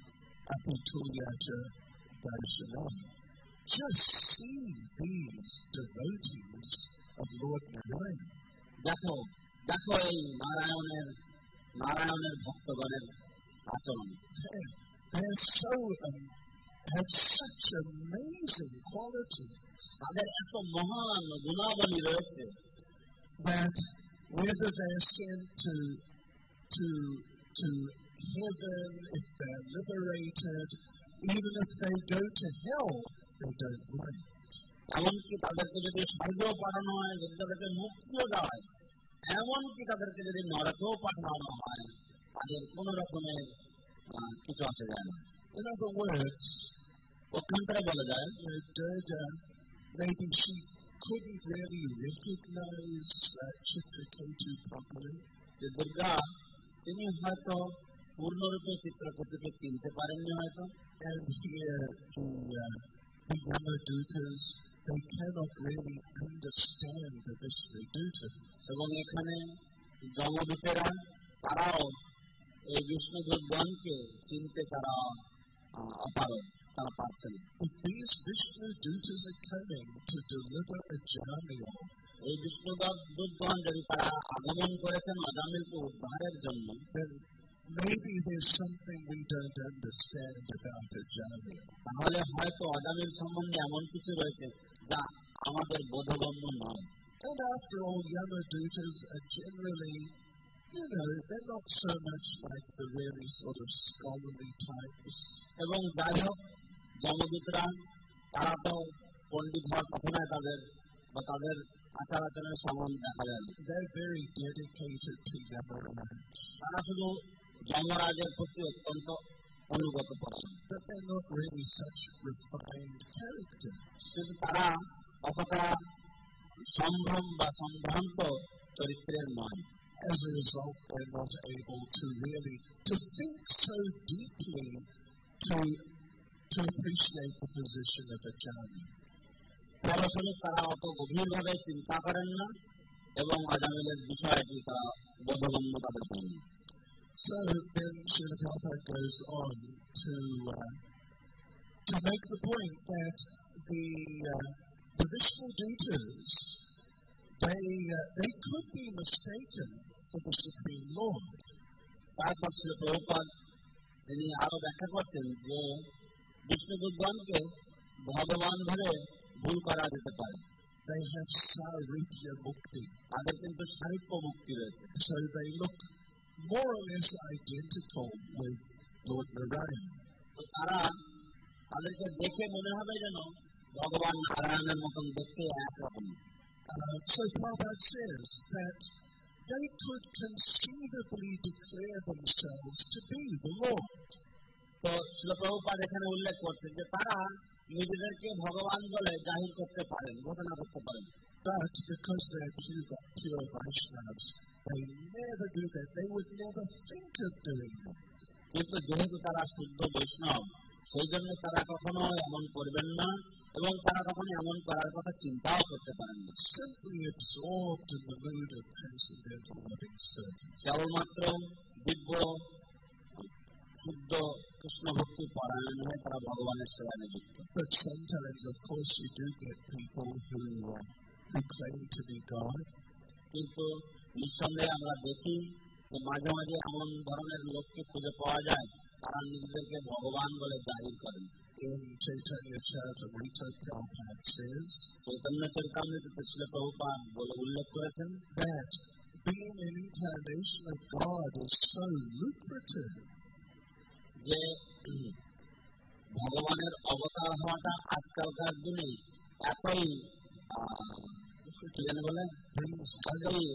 Apitulyata Darshanam. Just see these devotees of Lord Narayana. দেখো দেখো এই নারায়ণের নারায়ণের ভক্তগণের আচরণ। They are so um, have such amazing qualities. তাদের এত মহান গুণাবলী রয়েছে that whether they're sent to to to heaven, if they're liberated, even if they go to hell, they don't mind. এমনকি তাদেরকে যদি স্বর্গেও পাঠানো হয়, যদি তাদেরকে মুক্তিও দেওয়া হয়, এমনকি তাদেরকে যদি নরকেও পাঠানো হয়, তাদের কোন রকমের কিছু আসে যায় না। In other words, পক্ষান্তরে বলা যায়, Durga, maybe she couldn't really recognize uh, Chitraketu properly. যে দুর্গা তিনি হয়তো পূর্ণরূপে চিত্রকেতুকে চিনতে পারেননি হয়তো। And here the uh, the Yamadutas, they cannot really understand the Vishnu Duta. এবং এখানে যমদূতেরা তারাও এই বিষ্ণুদূতগণকে চিনতে তারা অপারগ, তারা পারছেন। If these Vishnu Dutas are coming to deliver a Jamil, এই বিষ্ণুদূতগণ যদি তারা আগমন করেছেন অজামিলকে উদ্ধারের জন্য, then maybe there's something we don't understand about a Jamil. তাহলে হয়তো অজামিল সম্বন্ধে এমন কিছু রয়েছে যা আমাদের বোধগম্য নয়। And after all, Yamadutas are generally, you know, they're not so much like the really sort of scholarly types. এবং যাই হোক, যমদূতরা তারা তো পণ্ডিত হওয়ার কথা নয় তাদের, বা তাদের আচার আচরণের সমান দেখা যায়। They're very dedicated to Yamaraj. তারা শুধু যমরাজের প্রতি অত্যন্ত অনুগত পরায়ণ। But they're not really such refined characters. কিন্তু তারা অতটা সম্ভ্রম বা সম্ভ্রান্ত চরিত্রের নয়। As a result, they're not able to really to think so deeply to to appreciate the position of a Jami. ফলস্বরূপ তারা অত গভীরভাবে চিন্তা করেন না এবং আজামিলের বিষয়টি তারা বোধগম্য তাদের হয় না। So then Srila Prabhupada goes on to uh, to make the point that the uh, the Vishnu Dutas, they uh, they could be mistaken for the Supreme Lord. তারপর শ্রী প্রভুপাদ তিনি আরো ব্যাখ্যা করছেন যে বিষ্ণুদূতগণকে ভগবান ধরে ভুল করা যেতে পারে। They have sarupya mukti. তাদের কিন্তু সারূপ্য মুক্তি রয়েছে। So they look more or less identical with Lord Narayana. তো তারা তাদেরকে দেখে মনে হবে যেন ভগবান নারায়ণের মতন দেখতে একরকম। Uh, so Prabhupada says that they could conceivably declare themselves to be the Lord. তো শ্রীল প্রভুপাদ এখানে উল্লেখ করছেন যে তারা নিজেদেরকে ভগবান বলে জাহির করতে পারেন, ঘোষণা করতে পারেন। But because they're pure, pure Vaishnavas, they never do that. They would never think of doing that. কিন্তু যেহেতু তারা শুদ্ধ বৈষ্ণব, সেই জন্য তারা কখনো এমন করবেন না এবং তারা কখনো এমন করার কথা চিন্তাও করতে পারেন না। Simply absorbed in the mood of transcendental loving service. কেবলমাত্র দিব্য শুদ্ধ কৃষ্ণ ভক্তি পরায়ণ হয়ে তারা ভগবানের সেবায় নিযুক্ত। But sometimes, of course, you do get people who, uh, who claim to be God. কিন্তু নিঃসন্দেহে আমরা দেখি যে মাঝে মাঝে এমন ধরনের লোককে খুঁজে পাওয়া যায় তারা নিজেদেরকে ভগবান বলে জাহির করেন। In Chaitanya Charitamrita, Prabhupada says Chaitanya চরিতামৃততে Srila Prabhupada বলে উল্লেখ করেছেন that being an incarnation of God is so lucrative. যে ভগবানের অবতার হওয়াটা আজকালকার দিনে এতই কি জানে বলে এতই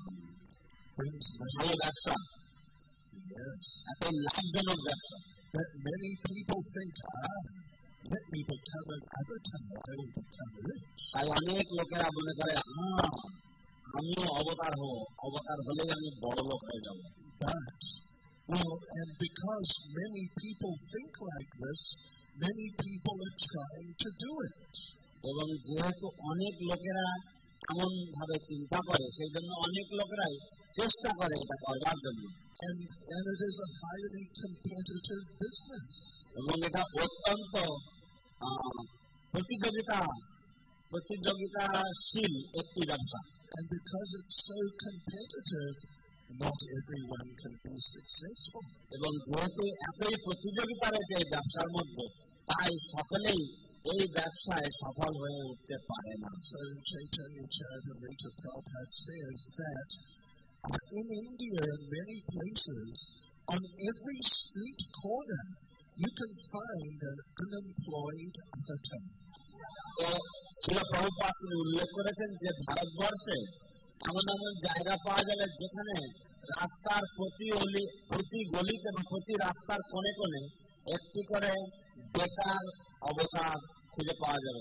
ভালো ব্যবসা, এতই লাভজনক ব্যবসা that many people think, ah, let me become an avatar, I will become rich. তাই অনেক লোকেরা মনে করে হ্যাঁ আমি অবতার হব, অবতার হলেই আমি বড় লোক হয়ে যাব। But well, and because many people think like this, many people are trying to do it. এবং যেহেতু অনেক লোকেরা এমন ভাবে চিন্তা করে সেই জন্য অনেক লোকেরাই চেষ্টা করে এটা করবার জন্য। And, and it is a highly competitive business. এবং এটা অত্যন্ত প্রতিযোগিতা প্রতিযোগিতাশীল একটি ব্যবসা। And because it's so competitive, not everyone can be successful. এবং যেহেতু এতই প্রতিযোগিতা রয়েছে এই ব্যবসার মধ্যে তাই সকলেই এই ব্যবসায় সফল হয়ে উঠতে পারে না। So Chaitanya Charitamrita Prabhupada says that uh, in India and many places, on every street corner, you can find an unemployed avatar. তো শ্রীল প্রভুপাদ তিনি উল্লেখ করেছেন যে ভারতবর্ষে এমন এমন জায়গা পাওয়া যাবে যেখানে রাস্তার প্রতি অলি প্রতি গলিতে বা প্রতি রাস্তার কোণে কোণে একটি করে বেকার অবতার খুঁজে পাওয়া যাবে।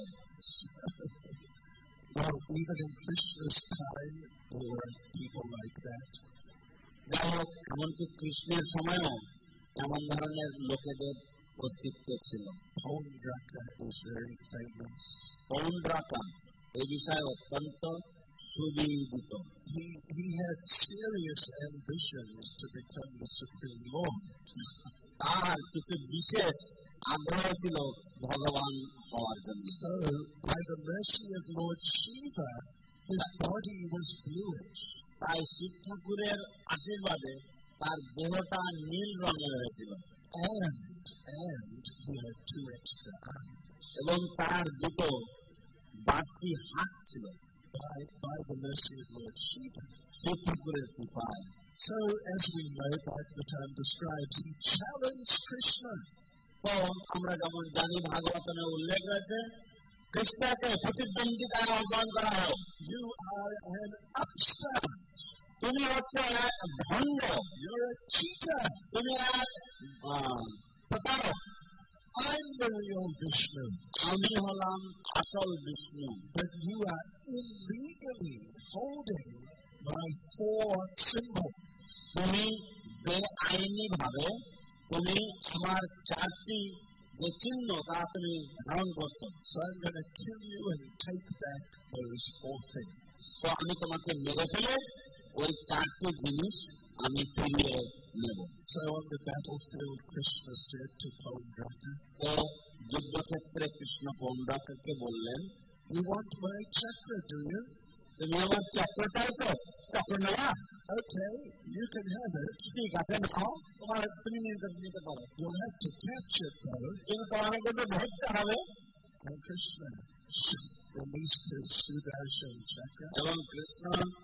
Well, even in Krishna's time, there were people like that. যাই হোক এমনকি কৃষ্ণের সময়ও এমন ধরনের লোকেদের অস্তিত্ব ছিল। Paundraka is very famous. পৌন্ড্রাকা এই বিষয়ে অত্যন্ত সুবিদিত। He he had serious ambitions to become the Supreme Lord. তার কিছু বিশেষ আগ্রহ ছিল ভগবান হওয়ার জন্য। So, by the mercy of Lord Shiva, his body was bluish. তাই শিব ঠাকুরের আশীর্বাদে তার দেহটা নীল রঙের হয়েছিল। And, and he had two extra arms. এবং তার দুটো বাড়তি হাত ছিল। By, by the mercy of Lord Shiva. Shiva ঠাকুরের কৃপায়। So, as we know, Bhagavatam describes, he challenged Krishna. তো আমরা যেমন জানি ভাগবতনে উল্লেখ রয়েছে কৃষ্ণকে প্রতিদ্বন্দ্বিতায় আহ্বান করা হোক। You are an upstart. তুমি হচ্ছে এক ভণ্ড, You're a cheater. তুমি এক প্রতারক। I'm the real Vishnu. আমি হলাম আসল Vishnu. But you are illegally holding my four symbols. তুমি বেআইনি ভাবে তুমি আমার চারটি যে চিহ্ন তা তুমি ধারণ করছো। So I'm going to kill you and take back those four things. তো আমি তোমাকে মেরে ফেলে ওই চারটি জিনিস আমি ফিরিয়ে নেব। So on the battlefield, Krishna said to Paundraka, তো যুদ্ধক্ষেত্রে কৃষ্ণ পৌন্ড্রাকাকে বললেন, you want my chakra, do you? তুমি আমার চক্র চাইছো? চক্র নেওয়া? Okay, you can have it. ঠিক আছে, নাও, তোমার তুমি নিতে নিতে পারো। You'll have to catch it though. কিন্তু তোমাকে কিন্তু ধরতে হবে। And Krishna released his Sudarshan chakra. এবং কৃষ্ণ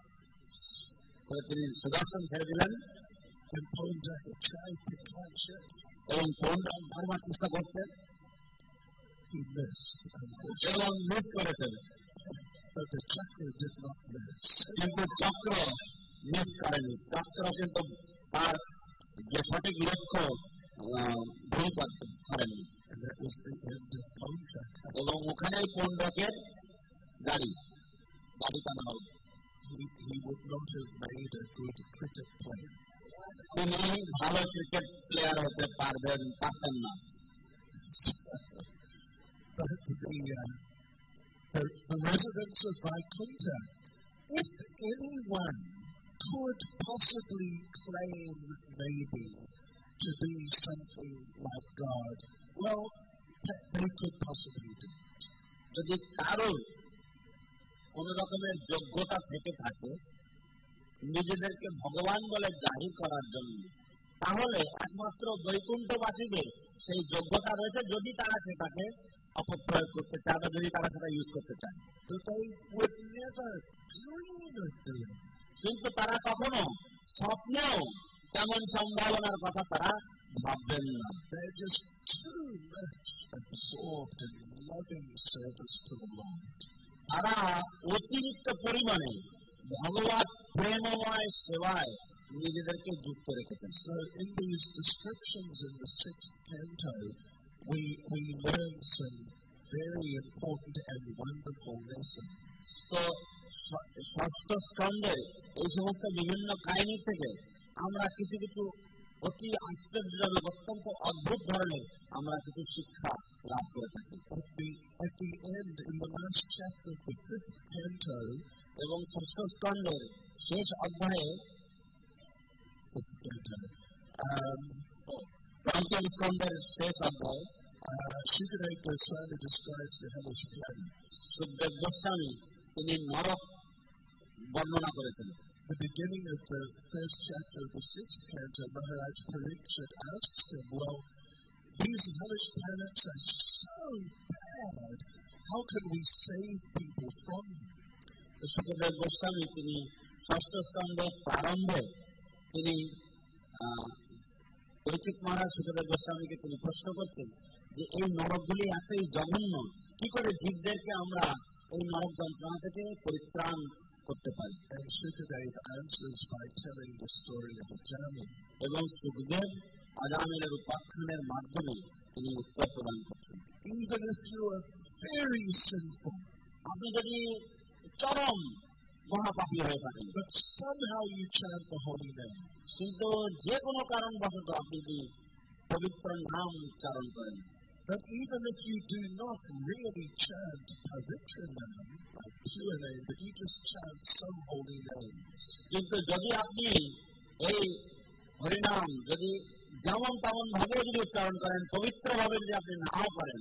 তিনি সুদর্শন ছেড়ে দিলেন। And Paundraka tried to catch it. এবং পৌন্ড্রাক ধরবার চেষ্টা করছেন। He missed, unfortunately. এবং মিস করেছেন। But the chakra did not miss. কিন্তু চক্র মিস করেনি। চক্র কিন্তু তার যে সঠিক লক্ষ্য ভুল করতে পারেনি। And that was the end of Paundraka. এবং ওখানেই পৌন্ড্রকের গাড়ি গাড়ি টানা হল। He, he would not have made a good cricket player. তিনি ভালো ক্রিকেট প্লেয়ার হতে পারবেন পারতেন না। but the, uh, the, the residents of Vaikuntha, if anyone could possibly claim maybe to be something like God, well, they could possibly do it. যদি কারোর কোন রকমের যোগ্যতা থেকে থাকে নিজেদেরকে ভগবান বলে জাহির করার জন্য, তাহলে একমাত্র বৈকুণ্ঠবাসীদের সেই যোগ্যতা রয়েছে যদি তারা সেটাকে অপপ্রয়োগ করতে চায় বা যদি তারা সেটা ইউজ করতে চায়। কিন্তু তারা কখনো স্বপ্নেও তেমন সম্ভাবনার কথা তারা ভাববেন না। তারা অতিরিক্ত পরিমাণে ভগবত প্রেমময় সেবায় নিজেদেরকে যুক্ত রেখেছেন। So in these descriptions in the sixth canto, we we learn some very important and wonderful lessons. তো ষষ্ঠ স্কন্ধের এই সমস্ত বিভিন্ন কাহিনী থেকে আমরা কিছু কিছু অতি আশ্চর্যজনক অত্যন্ত অদ্ভুত ধরনের আমরা কিছু শিক্ষা লাভ করে থাকি। At the at the end, in the last chapter of the fifth canto, এবং ষষ্ঠ স্কন্ধের শেষ অধ্যায়ে fifth canto, um, পঞ্চম স্কন্ধের শেষ অধ্যায়ে Shukadeva Goswami describes the hellish planets. Sukhdev Goswami তিনি নরক বর্ণনা করেছেন। The beginning of the first chapter of the sixth canto, Maharaj Parikshit asks him, well, these hellish planets are so bad, how can we save people from them? Sukhdev Goswami তিনি ষষ্ঠ স্কন্ধের প্রারম্ভে তিনি পরীক্ষিত মহারাজ সুখদেব গোস্বামীকে তিনি প্রশ্ন করতেন যে এই নরকগুলি এতই জঘন্য, কি করে জীবদেরকে আমরা এই নরক যন্ত্রণা থেকে পরিত্রাণ করতে পারি? And Shukadeva answers by telling the story of Ajamil. এবং সুখদেব আজামিলের উপাখ্যানের মাধ্যমে তিনি উত্তর প্রদান করছেন। Even if you are very sinful, আপনি যদি চরম মহাপাপী হয়ে থাকেন, but somehow you chant the holy name, কিন্তু যে কোনো কারণবশত আপনি যদি পবিত্র নাম উচ্চারণ করেন, but even if you do not really chant Pavitra Nam, like pure name, but you just chant some holy names, কিন্তু যদি আপনি এই হরিনাম যদি যেমন তেমন ভাবে যদি উচ্চারণ করেন, পবিত্র ভাবে যদি আপনি নাও করেন,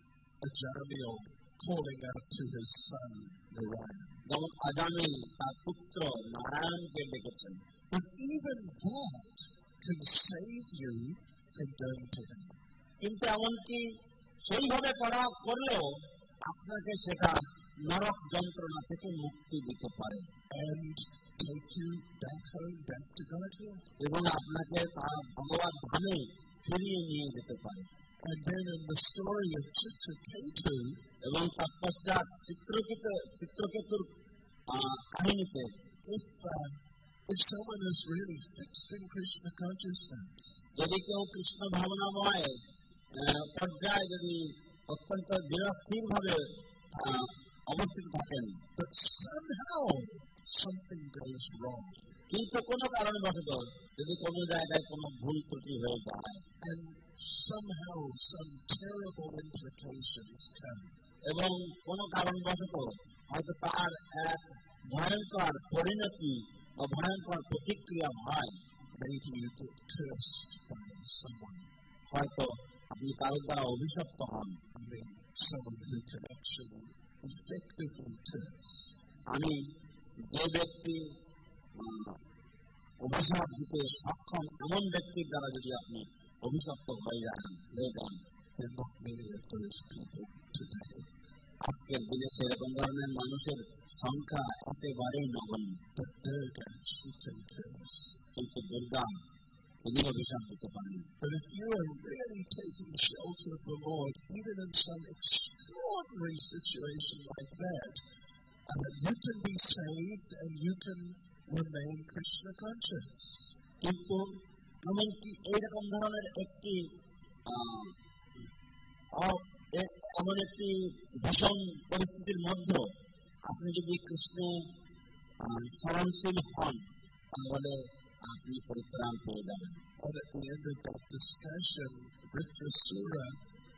Ajamil calling out to his son Narayan, যেমন আজামিল তার পুত্র নারায়ণকে ডেকেছেন, but even that can save you from going to hell. কিন্তু এমনকি সেইভাবে করা করলেও আপনাকে সেটা নরক যন্ত্রণা থেকে মুক্তি দিতে পারে and take you back home, back to Godhead. এবং আপনাকে তার ভগবত ধামে ফিরিয়ে নিয়ে যেতে পারে। And then in the story of Chitraketu, এবং তৎপশ্চাৎ চিত্রকেতু চিত্রকেতুর কাহিনীতে, if uh, if someone is really fixed in Krishna consciousness, যদি কেউ কৃষ্ণ ভাবনাময় পর্যায়ে যদি অত্যন্ত দৃঢ়স্থির ভাবে অবস্থিত থাকেন, but somehow something goes wrong, কিন্তু কোনো কারণবশত যদি কোনো জায়গায় কোনো ভুল ত্রুটি হয়ে যায়, and somehow some terrible implications come, এবং কোনো কারণবশত হয়তো তার এক ভয়ঙ্কর পরিণতি বা ভয়ঙ্কর প্রতিক্রিয়া হয়, maybe you get cursed by someone, হয়তো আপনি কারোর দ্বারা অভিশপ্ত হন। I mean, someone who can actually effectively curse. আমি যে ব্যক্তি অভিশাপ দিতে সক্ষম এমন ব্যক্তির দ্বারা যদি আপনি অভিশপ্ত হয়ে যান হয়ে যান There are not many of those people today. আজকের দিনে সেরকম ধরনের মানুষের সংখ্যা একেবারেই নগণ্য। But Durga, she can curse. কিন্তু দুর্গা তিনি অভিশাপ দিতে পারেন। But if you are really taking shelter of the Lord, even in some extraordinary situation like that, uh, you can be saved and you can remain Krishna conscious. কিন্তু এমনকি এইরকম ধরনের একটি এমন একটি ভীষণ পরিস্থিতির মধ্যে আপনি যদি কৃষ্ণে স্মরণশীল হন, তাহলে আপনি পরিত্রাণ পেয়ে যাবেন। And at the end of that discussion, Vritrasura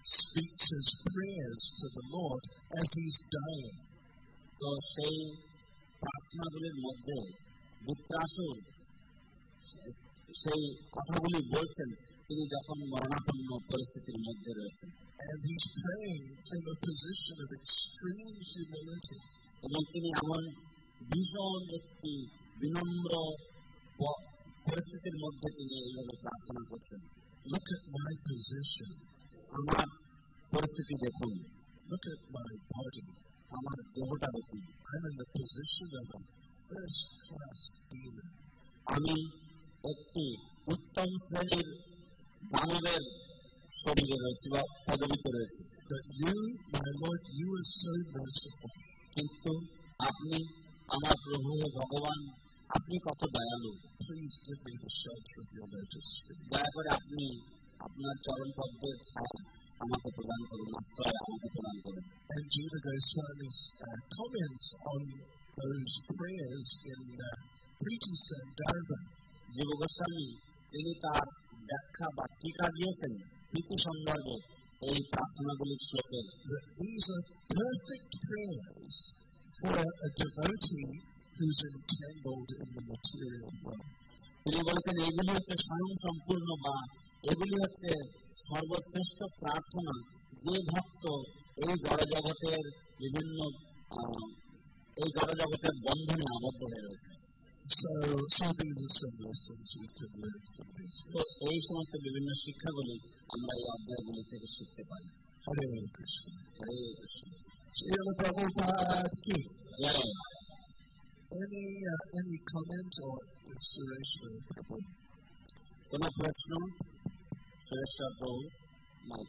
speaks his prayers to the Lord as he's dying. তো সেই প্রার্থনাগুলির মধ্যে বৃত্রাসুর সেই কথাগুলি বলছেন তিনি যখন মরণাপন্ন পরিস্থিতির মধ্যে রয়েছেন। And he's praying from a position of extreme humility. এবং তিনি এমন ভীষণ একটি বিনম্র পরিস্থিতির মধ্যে তিনি এইভাবে প্রার্থনা করছেন। Look at my position. আমার পরিস্থিতি দেখুন। Look at my body. আমার দেহটা দেখুন। I'm in the position of a first class demon. আমি একটি উত্তম শ্রেণীর দানবের শরীরে রয়েছে বা পদবিতে রয়েছে। But you, my Lord, you are so merciful. কিন্তু আপনি আমার প্রভু ভগবান, আপনি কত দয়ালু। Please give me the shelter of your lotus feet. দয়া করে আপনি আপনার চরণ পদ্মের ছায়া আমাকে প্রদান করুন, আশ্রয় আমাকে প্রদান করুন। And Jiva Goswami's uh, comments on those prayers in uh, Priti Sandarbha. জীব গোস্বামী তিনি তার ব্যাখ্যা বা টিকা দিয়েছেন প্রীতি সন্দর্ভে এই প্রার্থনাগুলির শ্লোকের। These are perfect prayers for a devotee who's entangled in the material world. তিনি বলেছেন এগুলি হচ্ছে স্বয়ং সম্পূর্ণ বা এগুলি হচ্ছে সর্বশ্রেষ্ঠ প্রার্থনা যে ভক্ত এই জড়জগতের বিভিন্ন এই জড়জগতের বন্ধনে আবদ্ধ হয়ে রয়েছে। So, so these are some lessons we can learn from these. তো এই সমস্ত বিভিন্ন শিক্ষাগুলি আমরা এই অধ্যায়গুলি থেকে শিখতে পারি। Hare Krishna. Hare Krishna. Srila Prabhupada ki. Joy. Any uh, any comment or inspiration, Prabhu? কোনো প্রশ্ন? Sureshwar Prabhu mike.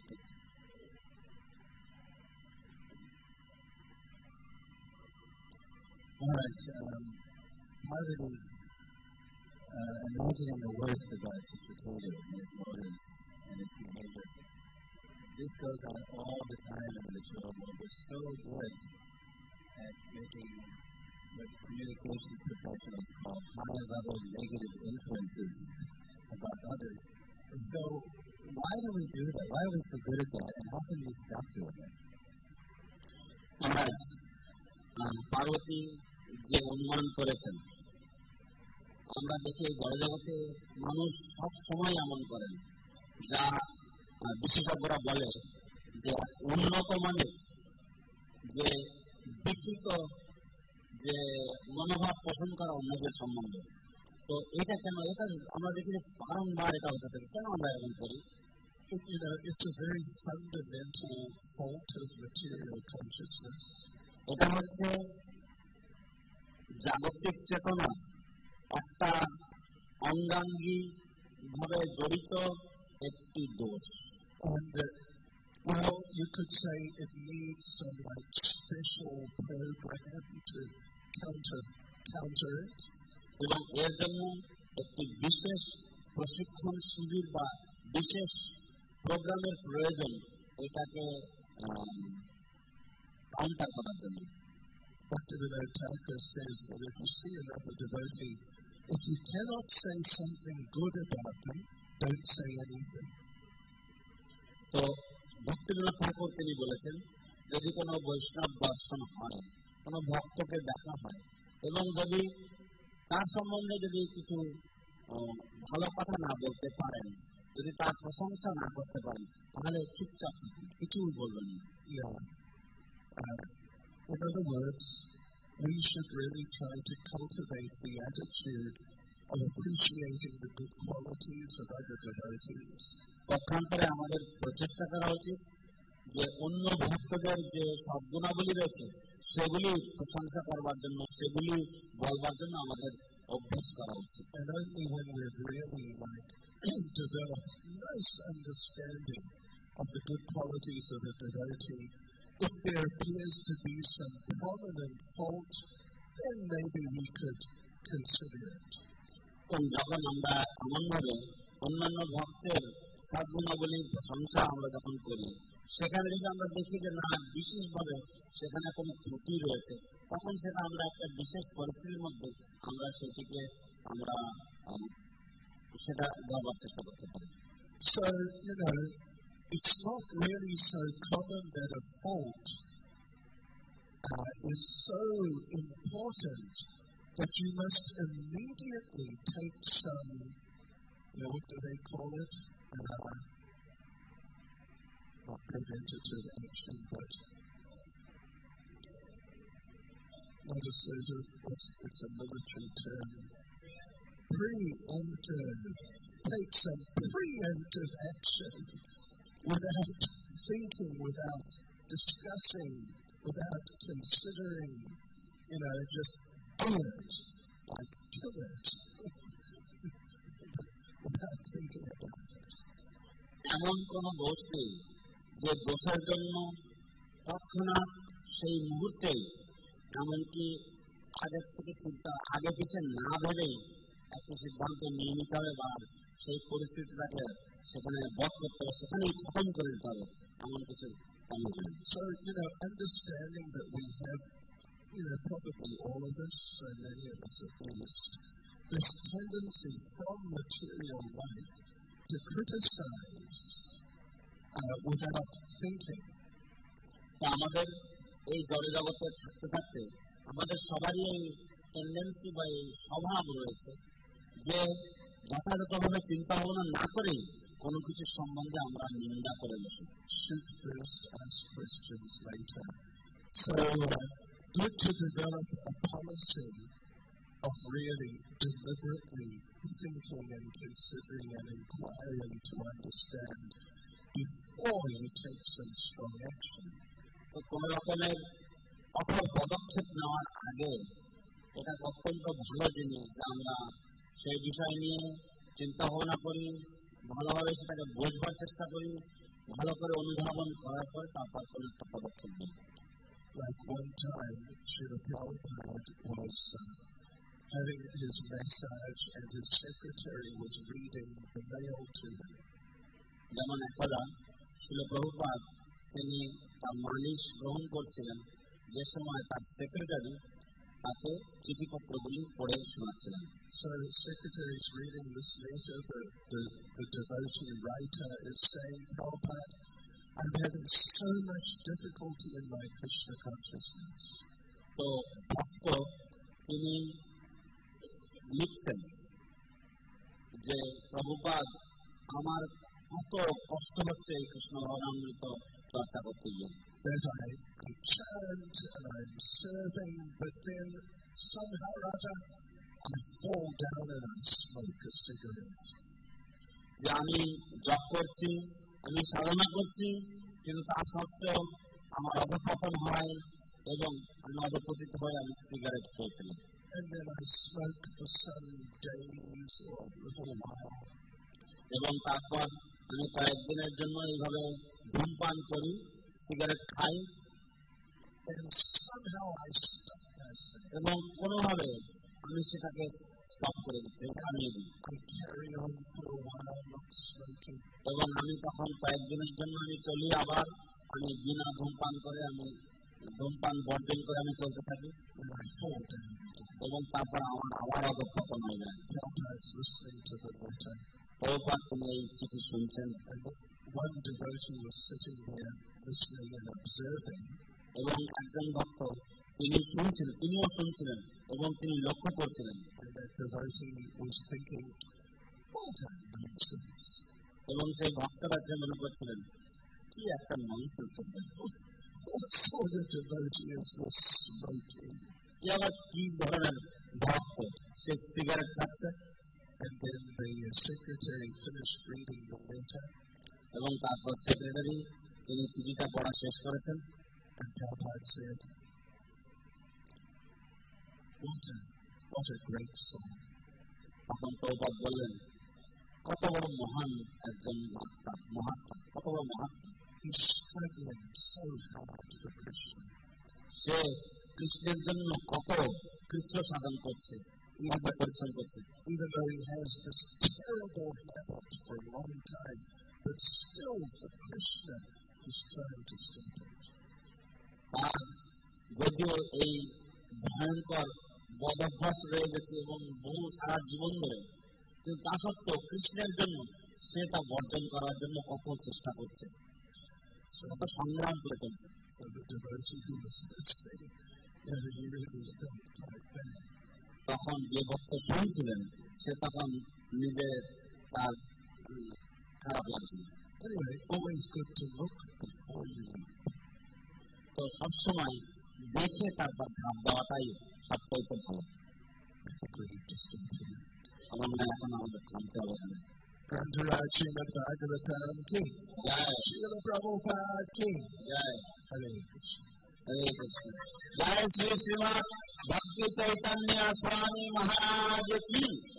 All right. Um, part of it is uh, imagining the worst about Chitraketu and his motives and his behavior. This goes on all the time in the material world. We're so good at making what communications professionals call high-level negative inferences about others. And so, why do we do that? Why are we so good at that? And how can we stop doing it? Maharaj, Parvati যে অনুমান করেছেন, আমরা দেখি জড়জগতে মানুষ সব সময় এমন করেন, যা বিশেষজ্ঞরা বলে যে উন্নত মানের যে বিকৃত যে মনোভাব পোষণ করা অন্যদের সম্বন্ধে। তো এটা কেন? এটা আমরা দেখি যে বারংবার এটা হতে থাকে। কেন আমরা এরকম করি? It, you know, it's a very fundamental fault of material consciousness. এটা হচ্ছে জাগতিক চেতনা একটা অঙ্গাঙ্গী ভাবে জড়িত একটি দোষ। And uh, well, you could say it needs some like special program to counter counter it. এবং এর জন্য একটি বিশেষ প্রশিক্ষণ শিবির বা বিশেষ প্রোগ্রামের প্রয়োজন এটাকে কাউন্টার করার জন্য। Doctor Vinod Thakur says that if you see another devotee, if you cannot say something good about them, don't say anything. তো ভক্তিবিনোদ ঠাকুর তিনি বলেছেন, যদি কোনো বৈষ্ণব দর্শন হয়, কোনো ভক্তকে দেখা হয় এবং যদি তার সম্বন্ধে যদি কিছু ভালো কথা না বলতে পারেন, যদি তার প্রশংসা না করতে পারেন, তাহলে চুপচাপ থাকুন, কিছুই বলবেন না। Yeah. Uh, in other words, we should really try to cultivate the attitude of appreciating the good qualities of other devotees. পক্ষান্তরে আমাদের প্রচেষ্টা করা উচিত যে অন্য ভক্তদের যে সদ্গুণাবলী রয়েছে সেগুলি প্রশংসা করবার জন্য, সেগুলি বলবার জন্য আমাদের অভ্যাস করা উচিত। And only when we've really like developed nice understanding of the good qualities of a devotee, if there appears to be some prominent fault, then maybe we could consider it. যখন আমরা এমনভাবে অন্যান্য ভক্তের সদ্গুণাবলীর প্রশংসা আমরা যখন করি, সেখানে যদি আমরা দেখি যে না বিশেষভাবে সেখানে কোনো ত্রুটি রয়েছে, তখন সেটা আমরা একটা বিশেষ পরিস্থিতির মধ্যে আমরা সেটিকে আমরা সেটা দেওয়ার চেষ্টা করতে পারি। So, you know, it's not really so common that a fault uh, is so important that you must immediately take some, you know, what do they call it? Uh, not preventative action, but not assertive, it's, it's a military term. Preemptive. Take some preemptive action without thinking, without discussing, without considering, you know, just do it, like kill it, without thinking about it. এমন কোনো দোষ নেই যে দোষের জন্য তৎক্ষণাৎ সেই মুহূর্তেই এমনকি আগের থেকে চিন্তা আগে পিছে না ভেবেই একটা সিদ্ধান্ত নিয়ে নিতে হবে বা সেই পরিস্থিতিটাকে সেখানে বধ করতে হবে, সেখানেই খতম করে দিতে হবে, এমন কিছু কমে যায়। So, you know, understanding that we have, you know, probably all of us, so many of us at least, this tendency from material life to criticize uh, without thinking. তো আমাদের এই জড় জগতে থাকতে থাকতে আমাদের সবারই এই টেন্ডেন্সি বা এই স্বভাব রয়েছে যে যথাযথভাবে চিন্তা ভাবনা না করেই কোনো কিছু সম্বন্ধে আমরা নিন্দা করে বসি। Shoot first, ask questions later. So, uh, good to develop a policy of really deliberately thinking and considering and inquiring to understand before you take some strong action. তো কোন রকমের কঠোর পদক্ষেপ নেওয়ার আগে এটা অত্যন্ত ভালো জিনিস যে আমরা সেই বিষয় নিয়ে চিন্তা ভাবনা করি, ভালোভাবে সেটাকে বোঝবার চেষ্টা করি, ভালো করে অনুধাবন করার পর তারপর কোনো একটা পদক্ষেপ নিই। Like one time, Srila Prabhupada was uh, having his massage and his secretary was reading the mail to him. যেমন একদা শ্রীল প্রভুপাদ তিনি তার মালিশ গ্রহণ করছিলেন, যে সময় তার সেক্রেটারি তাকে চিঠিপত্রগুলি পড়ে শোনাচ্ছিলেন। So the secretary is reading this letter. The, the, the devotee writer is saying, Prabhupada, I'm having so much difficulty in my Krishna consciousness. তো ভক্ত তিনি লিখছেন যে প্রভুপাদ আমার কত কষ্ট হচ্ছে এই কৃষ্ণ ভাবনামৃত চর্চা করতে গিয়ে। That I, I chant and I'm serving, but then somehow Raja, I fall down and I smoke a cigarette. যে আমি জপ করছি, আমি সাধনা করছি, কিন্তু তা সত্ত্বেও আমার অধঃপতন হয় এবং আমি অধঃপতিত হয়ে আমি সিগারেট খেয়ে ফেলি। And then I smoke for some days or a little while. এবং তারপর আমি কয়েকদিনের জন্য এইভাবে ধূমপান করি, সিগারেট খাই, and somehow I stop myself. এবং কোনোভাবে আমি সেটাকে স্টপ করে দিতে থামিয়ে দিই। I carry on for a while not smoking. এবং আমি তখন কয়েকদিনের জন্য আমি চলি, আবার আমি বিনা ধূমপান করে আমি ধূমপান বর্জন করে আমি চলতে থাকি, and I fall down. এবং তারপর আমার আবার অধঃপতন হয়ে যায়। Prabhupada's listening to the letter. Prabhupada তিনি এই চিঠি শুনছেন, And one devotee was sitting there listening and observing. এবং একজন ভক্ত তিনি শুনছিলেন, তিনিও শুনছিলেন এবং তিনি লক্ষ্য করছিলেন। And that devotee was thinking, what a nonsense. এবং সেই ভক্তরা সে মনে করছিলেন কি একটা ননসেন্স করবে, What sort of devotee is this smoking? কি আবার কি ধরনের ভক্ত, সে সিগারেট খাচ্ছে। And then the uh, secretary finished reading the letter. এবং তারপর সেক্রেটারি তিনি চিঠিটা পড়া শেষ করেছেন। And Prabhupada said, what a, what a great song. তখন প্রভুপাদ বললেন, কত বড় মহান একজন আত্মা, মহাত্মা, কত বড় Mahatma. He's struggling so hard for Krishna. সে কৃষ্ণের জন্য কত কৃচ্ছ সাধন করছে, কত পরিশ্রম করছে। Even though he has this terrible habit for a long time, but still for Krishna, he's trying to stop it. তার যদিও এই ভয়ঙ্কর বদভ্যাস রয়ে গেছে এবং বহু সারা জীবন ধরে, কিন্তু তা সত্ত্বেও কৃষ্ণের জন্য সে তা বর্জন করার জন্য কত চেষ্টা করছে, কত সংগ্রাম করে চলছে। So the devotee who was listening, and he really felt quite bad. তখন যে ভক্ত শুনছিলেন সে তখন নিজে তার খারাপ লাগছিল। Anyway, always good to look before you leap. তো সবসময় দেখে তারপর ঝাঁপ দেওয়াটাই সবচাইতে ভালো। I think we need to stop here. আমার মনে হয় এখন আমাদের থামতে হবে এখানে। Grantaraj Srimad Bhagavatam Ki. জয় Srila Prabhupada Ki. জয় Hare Krishna. হরে কৃষ্ণ। জয় শ্রী শ্রীমৎ ভক্তি চৈতন্য স্বামী মহারাজ কি।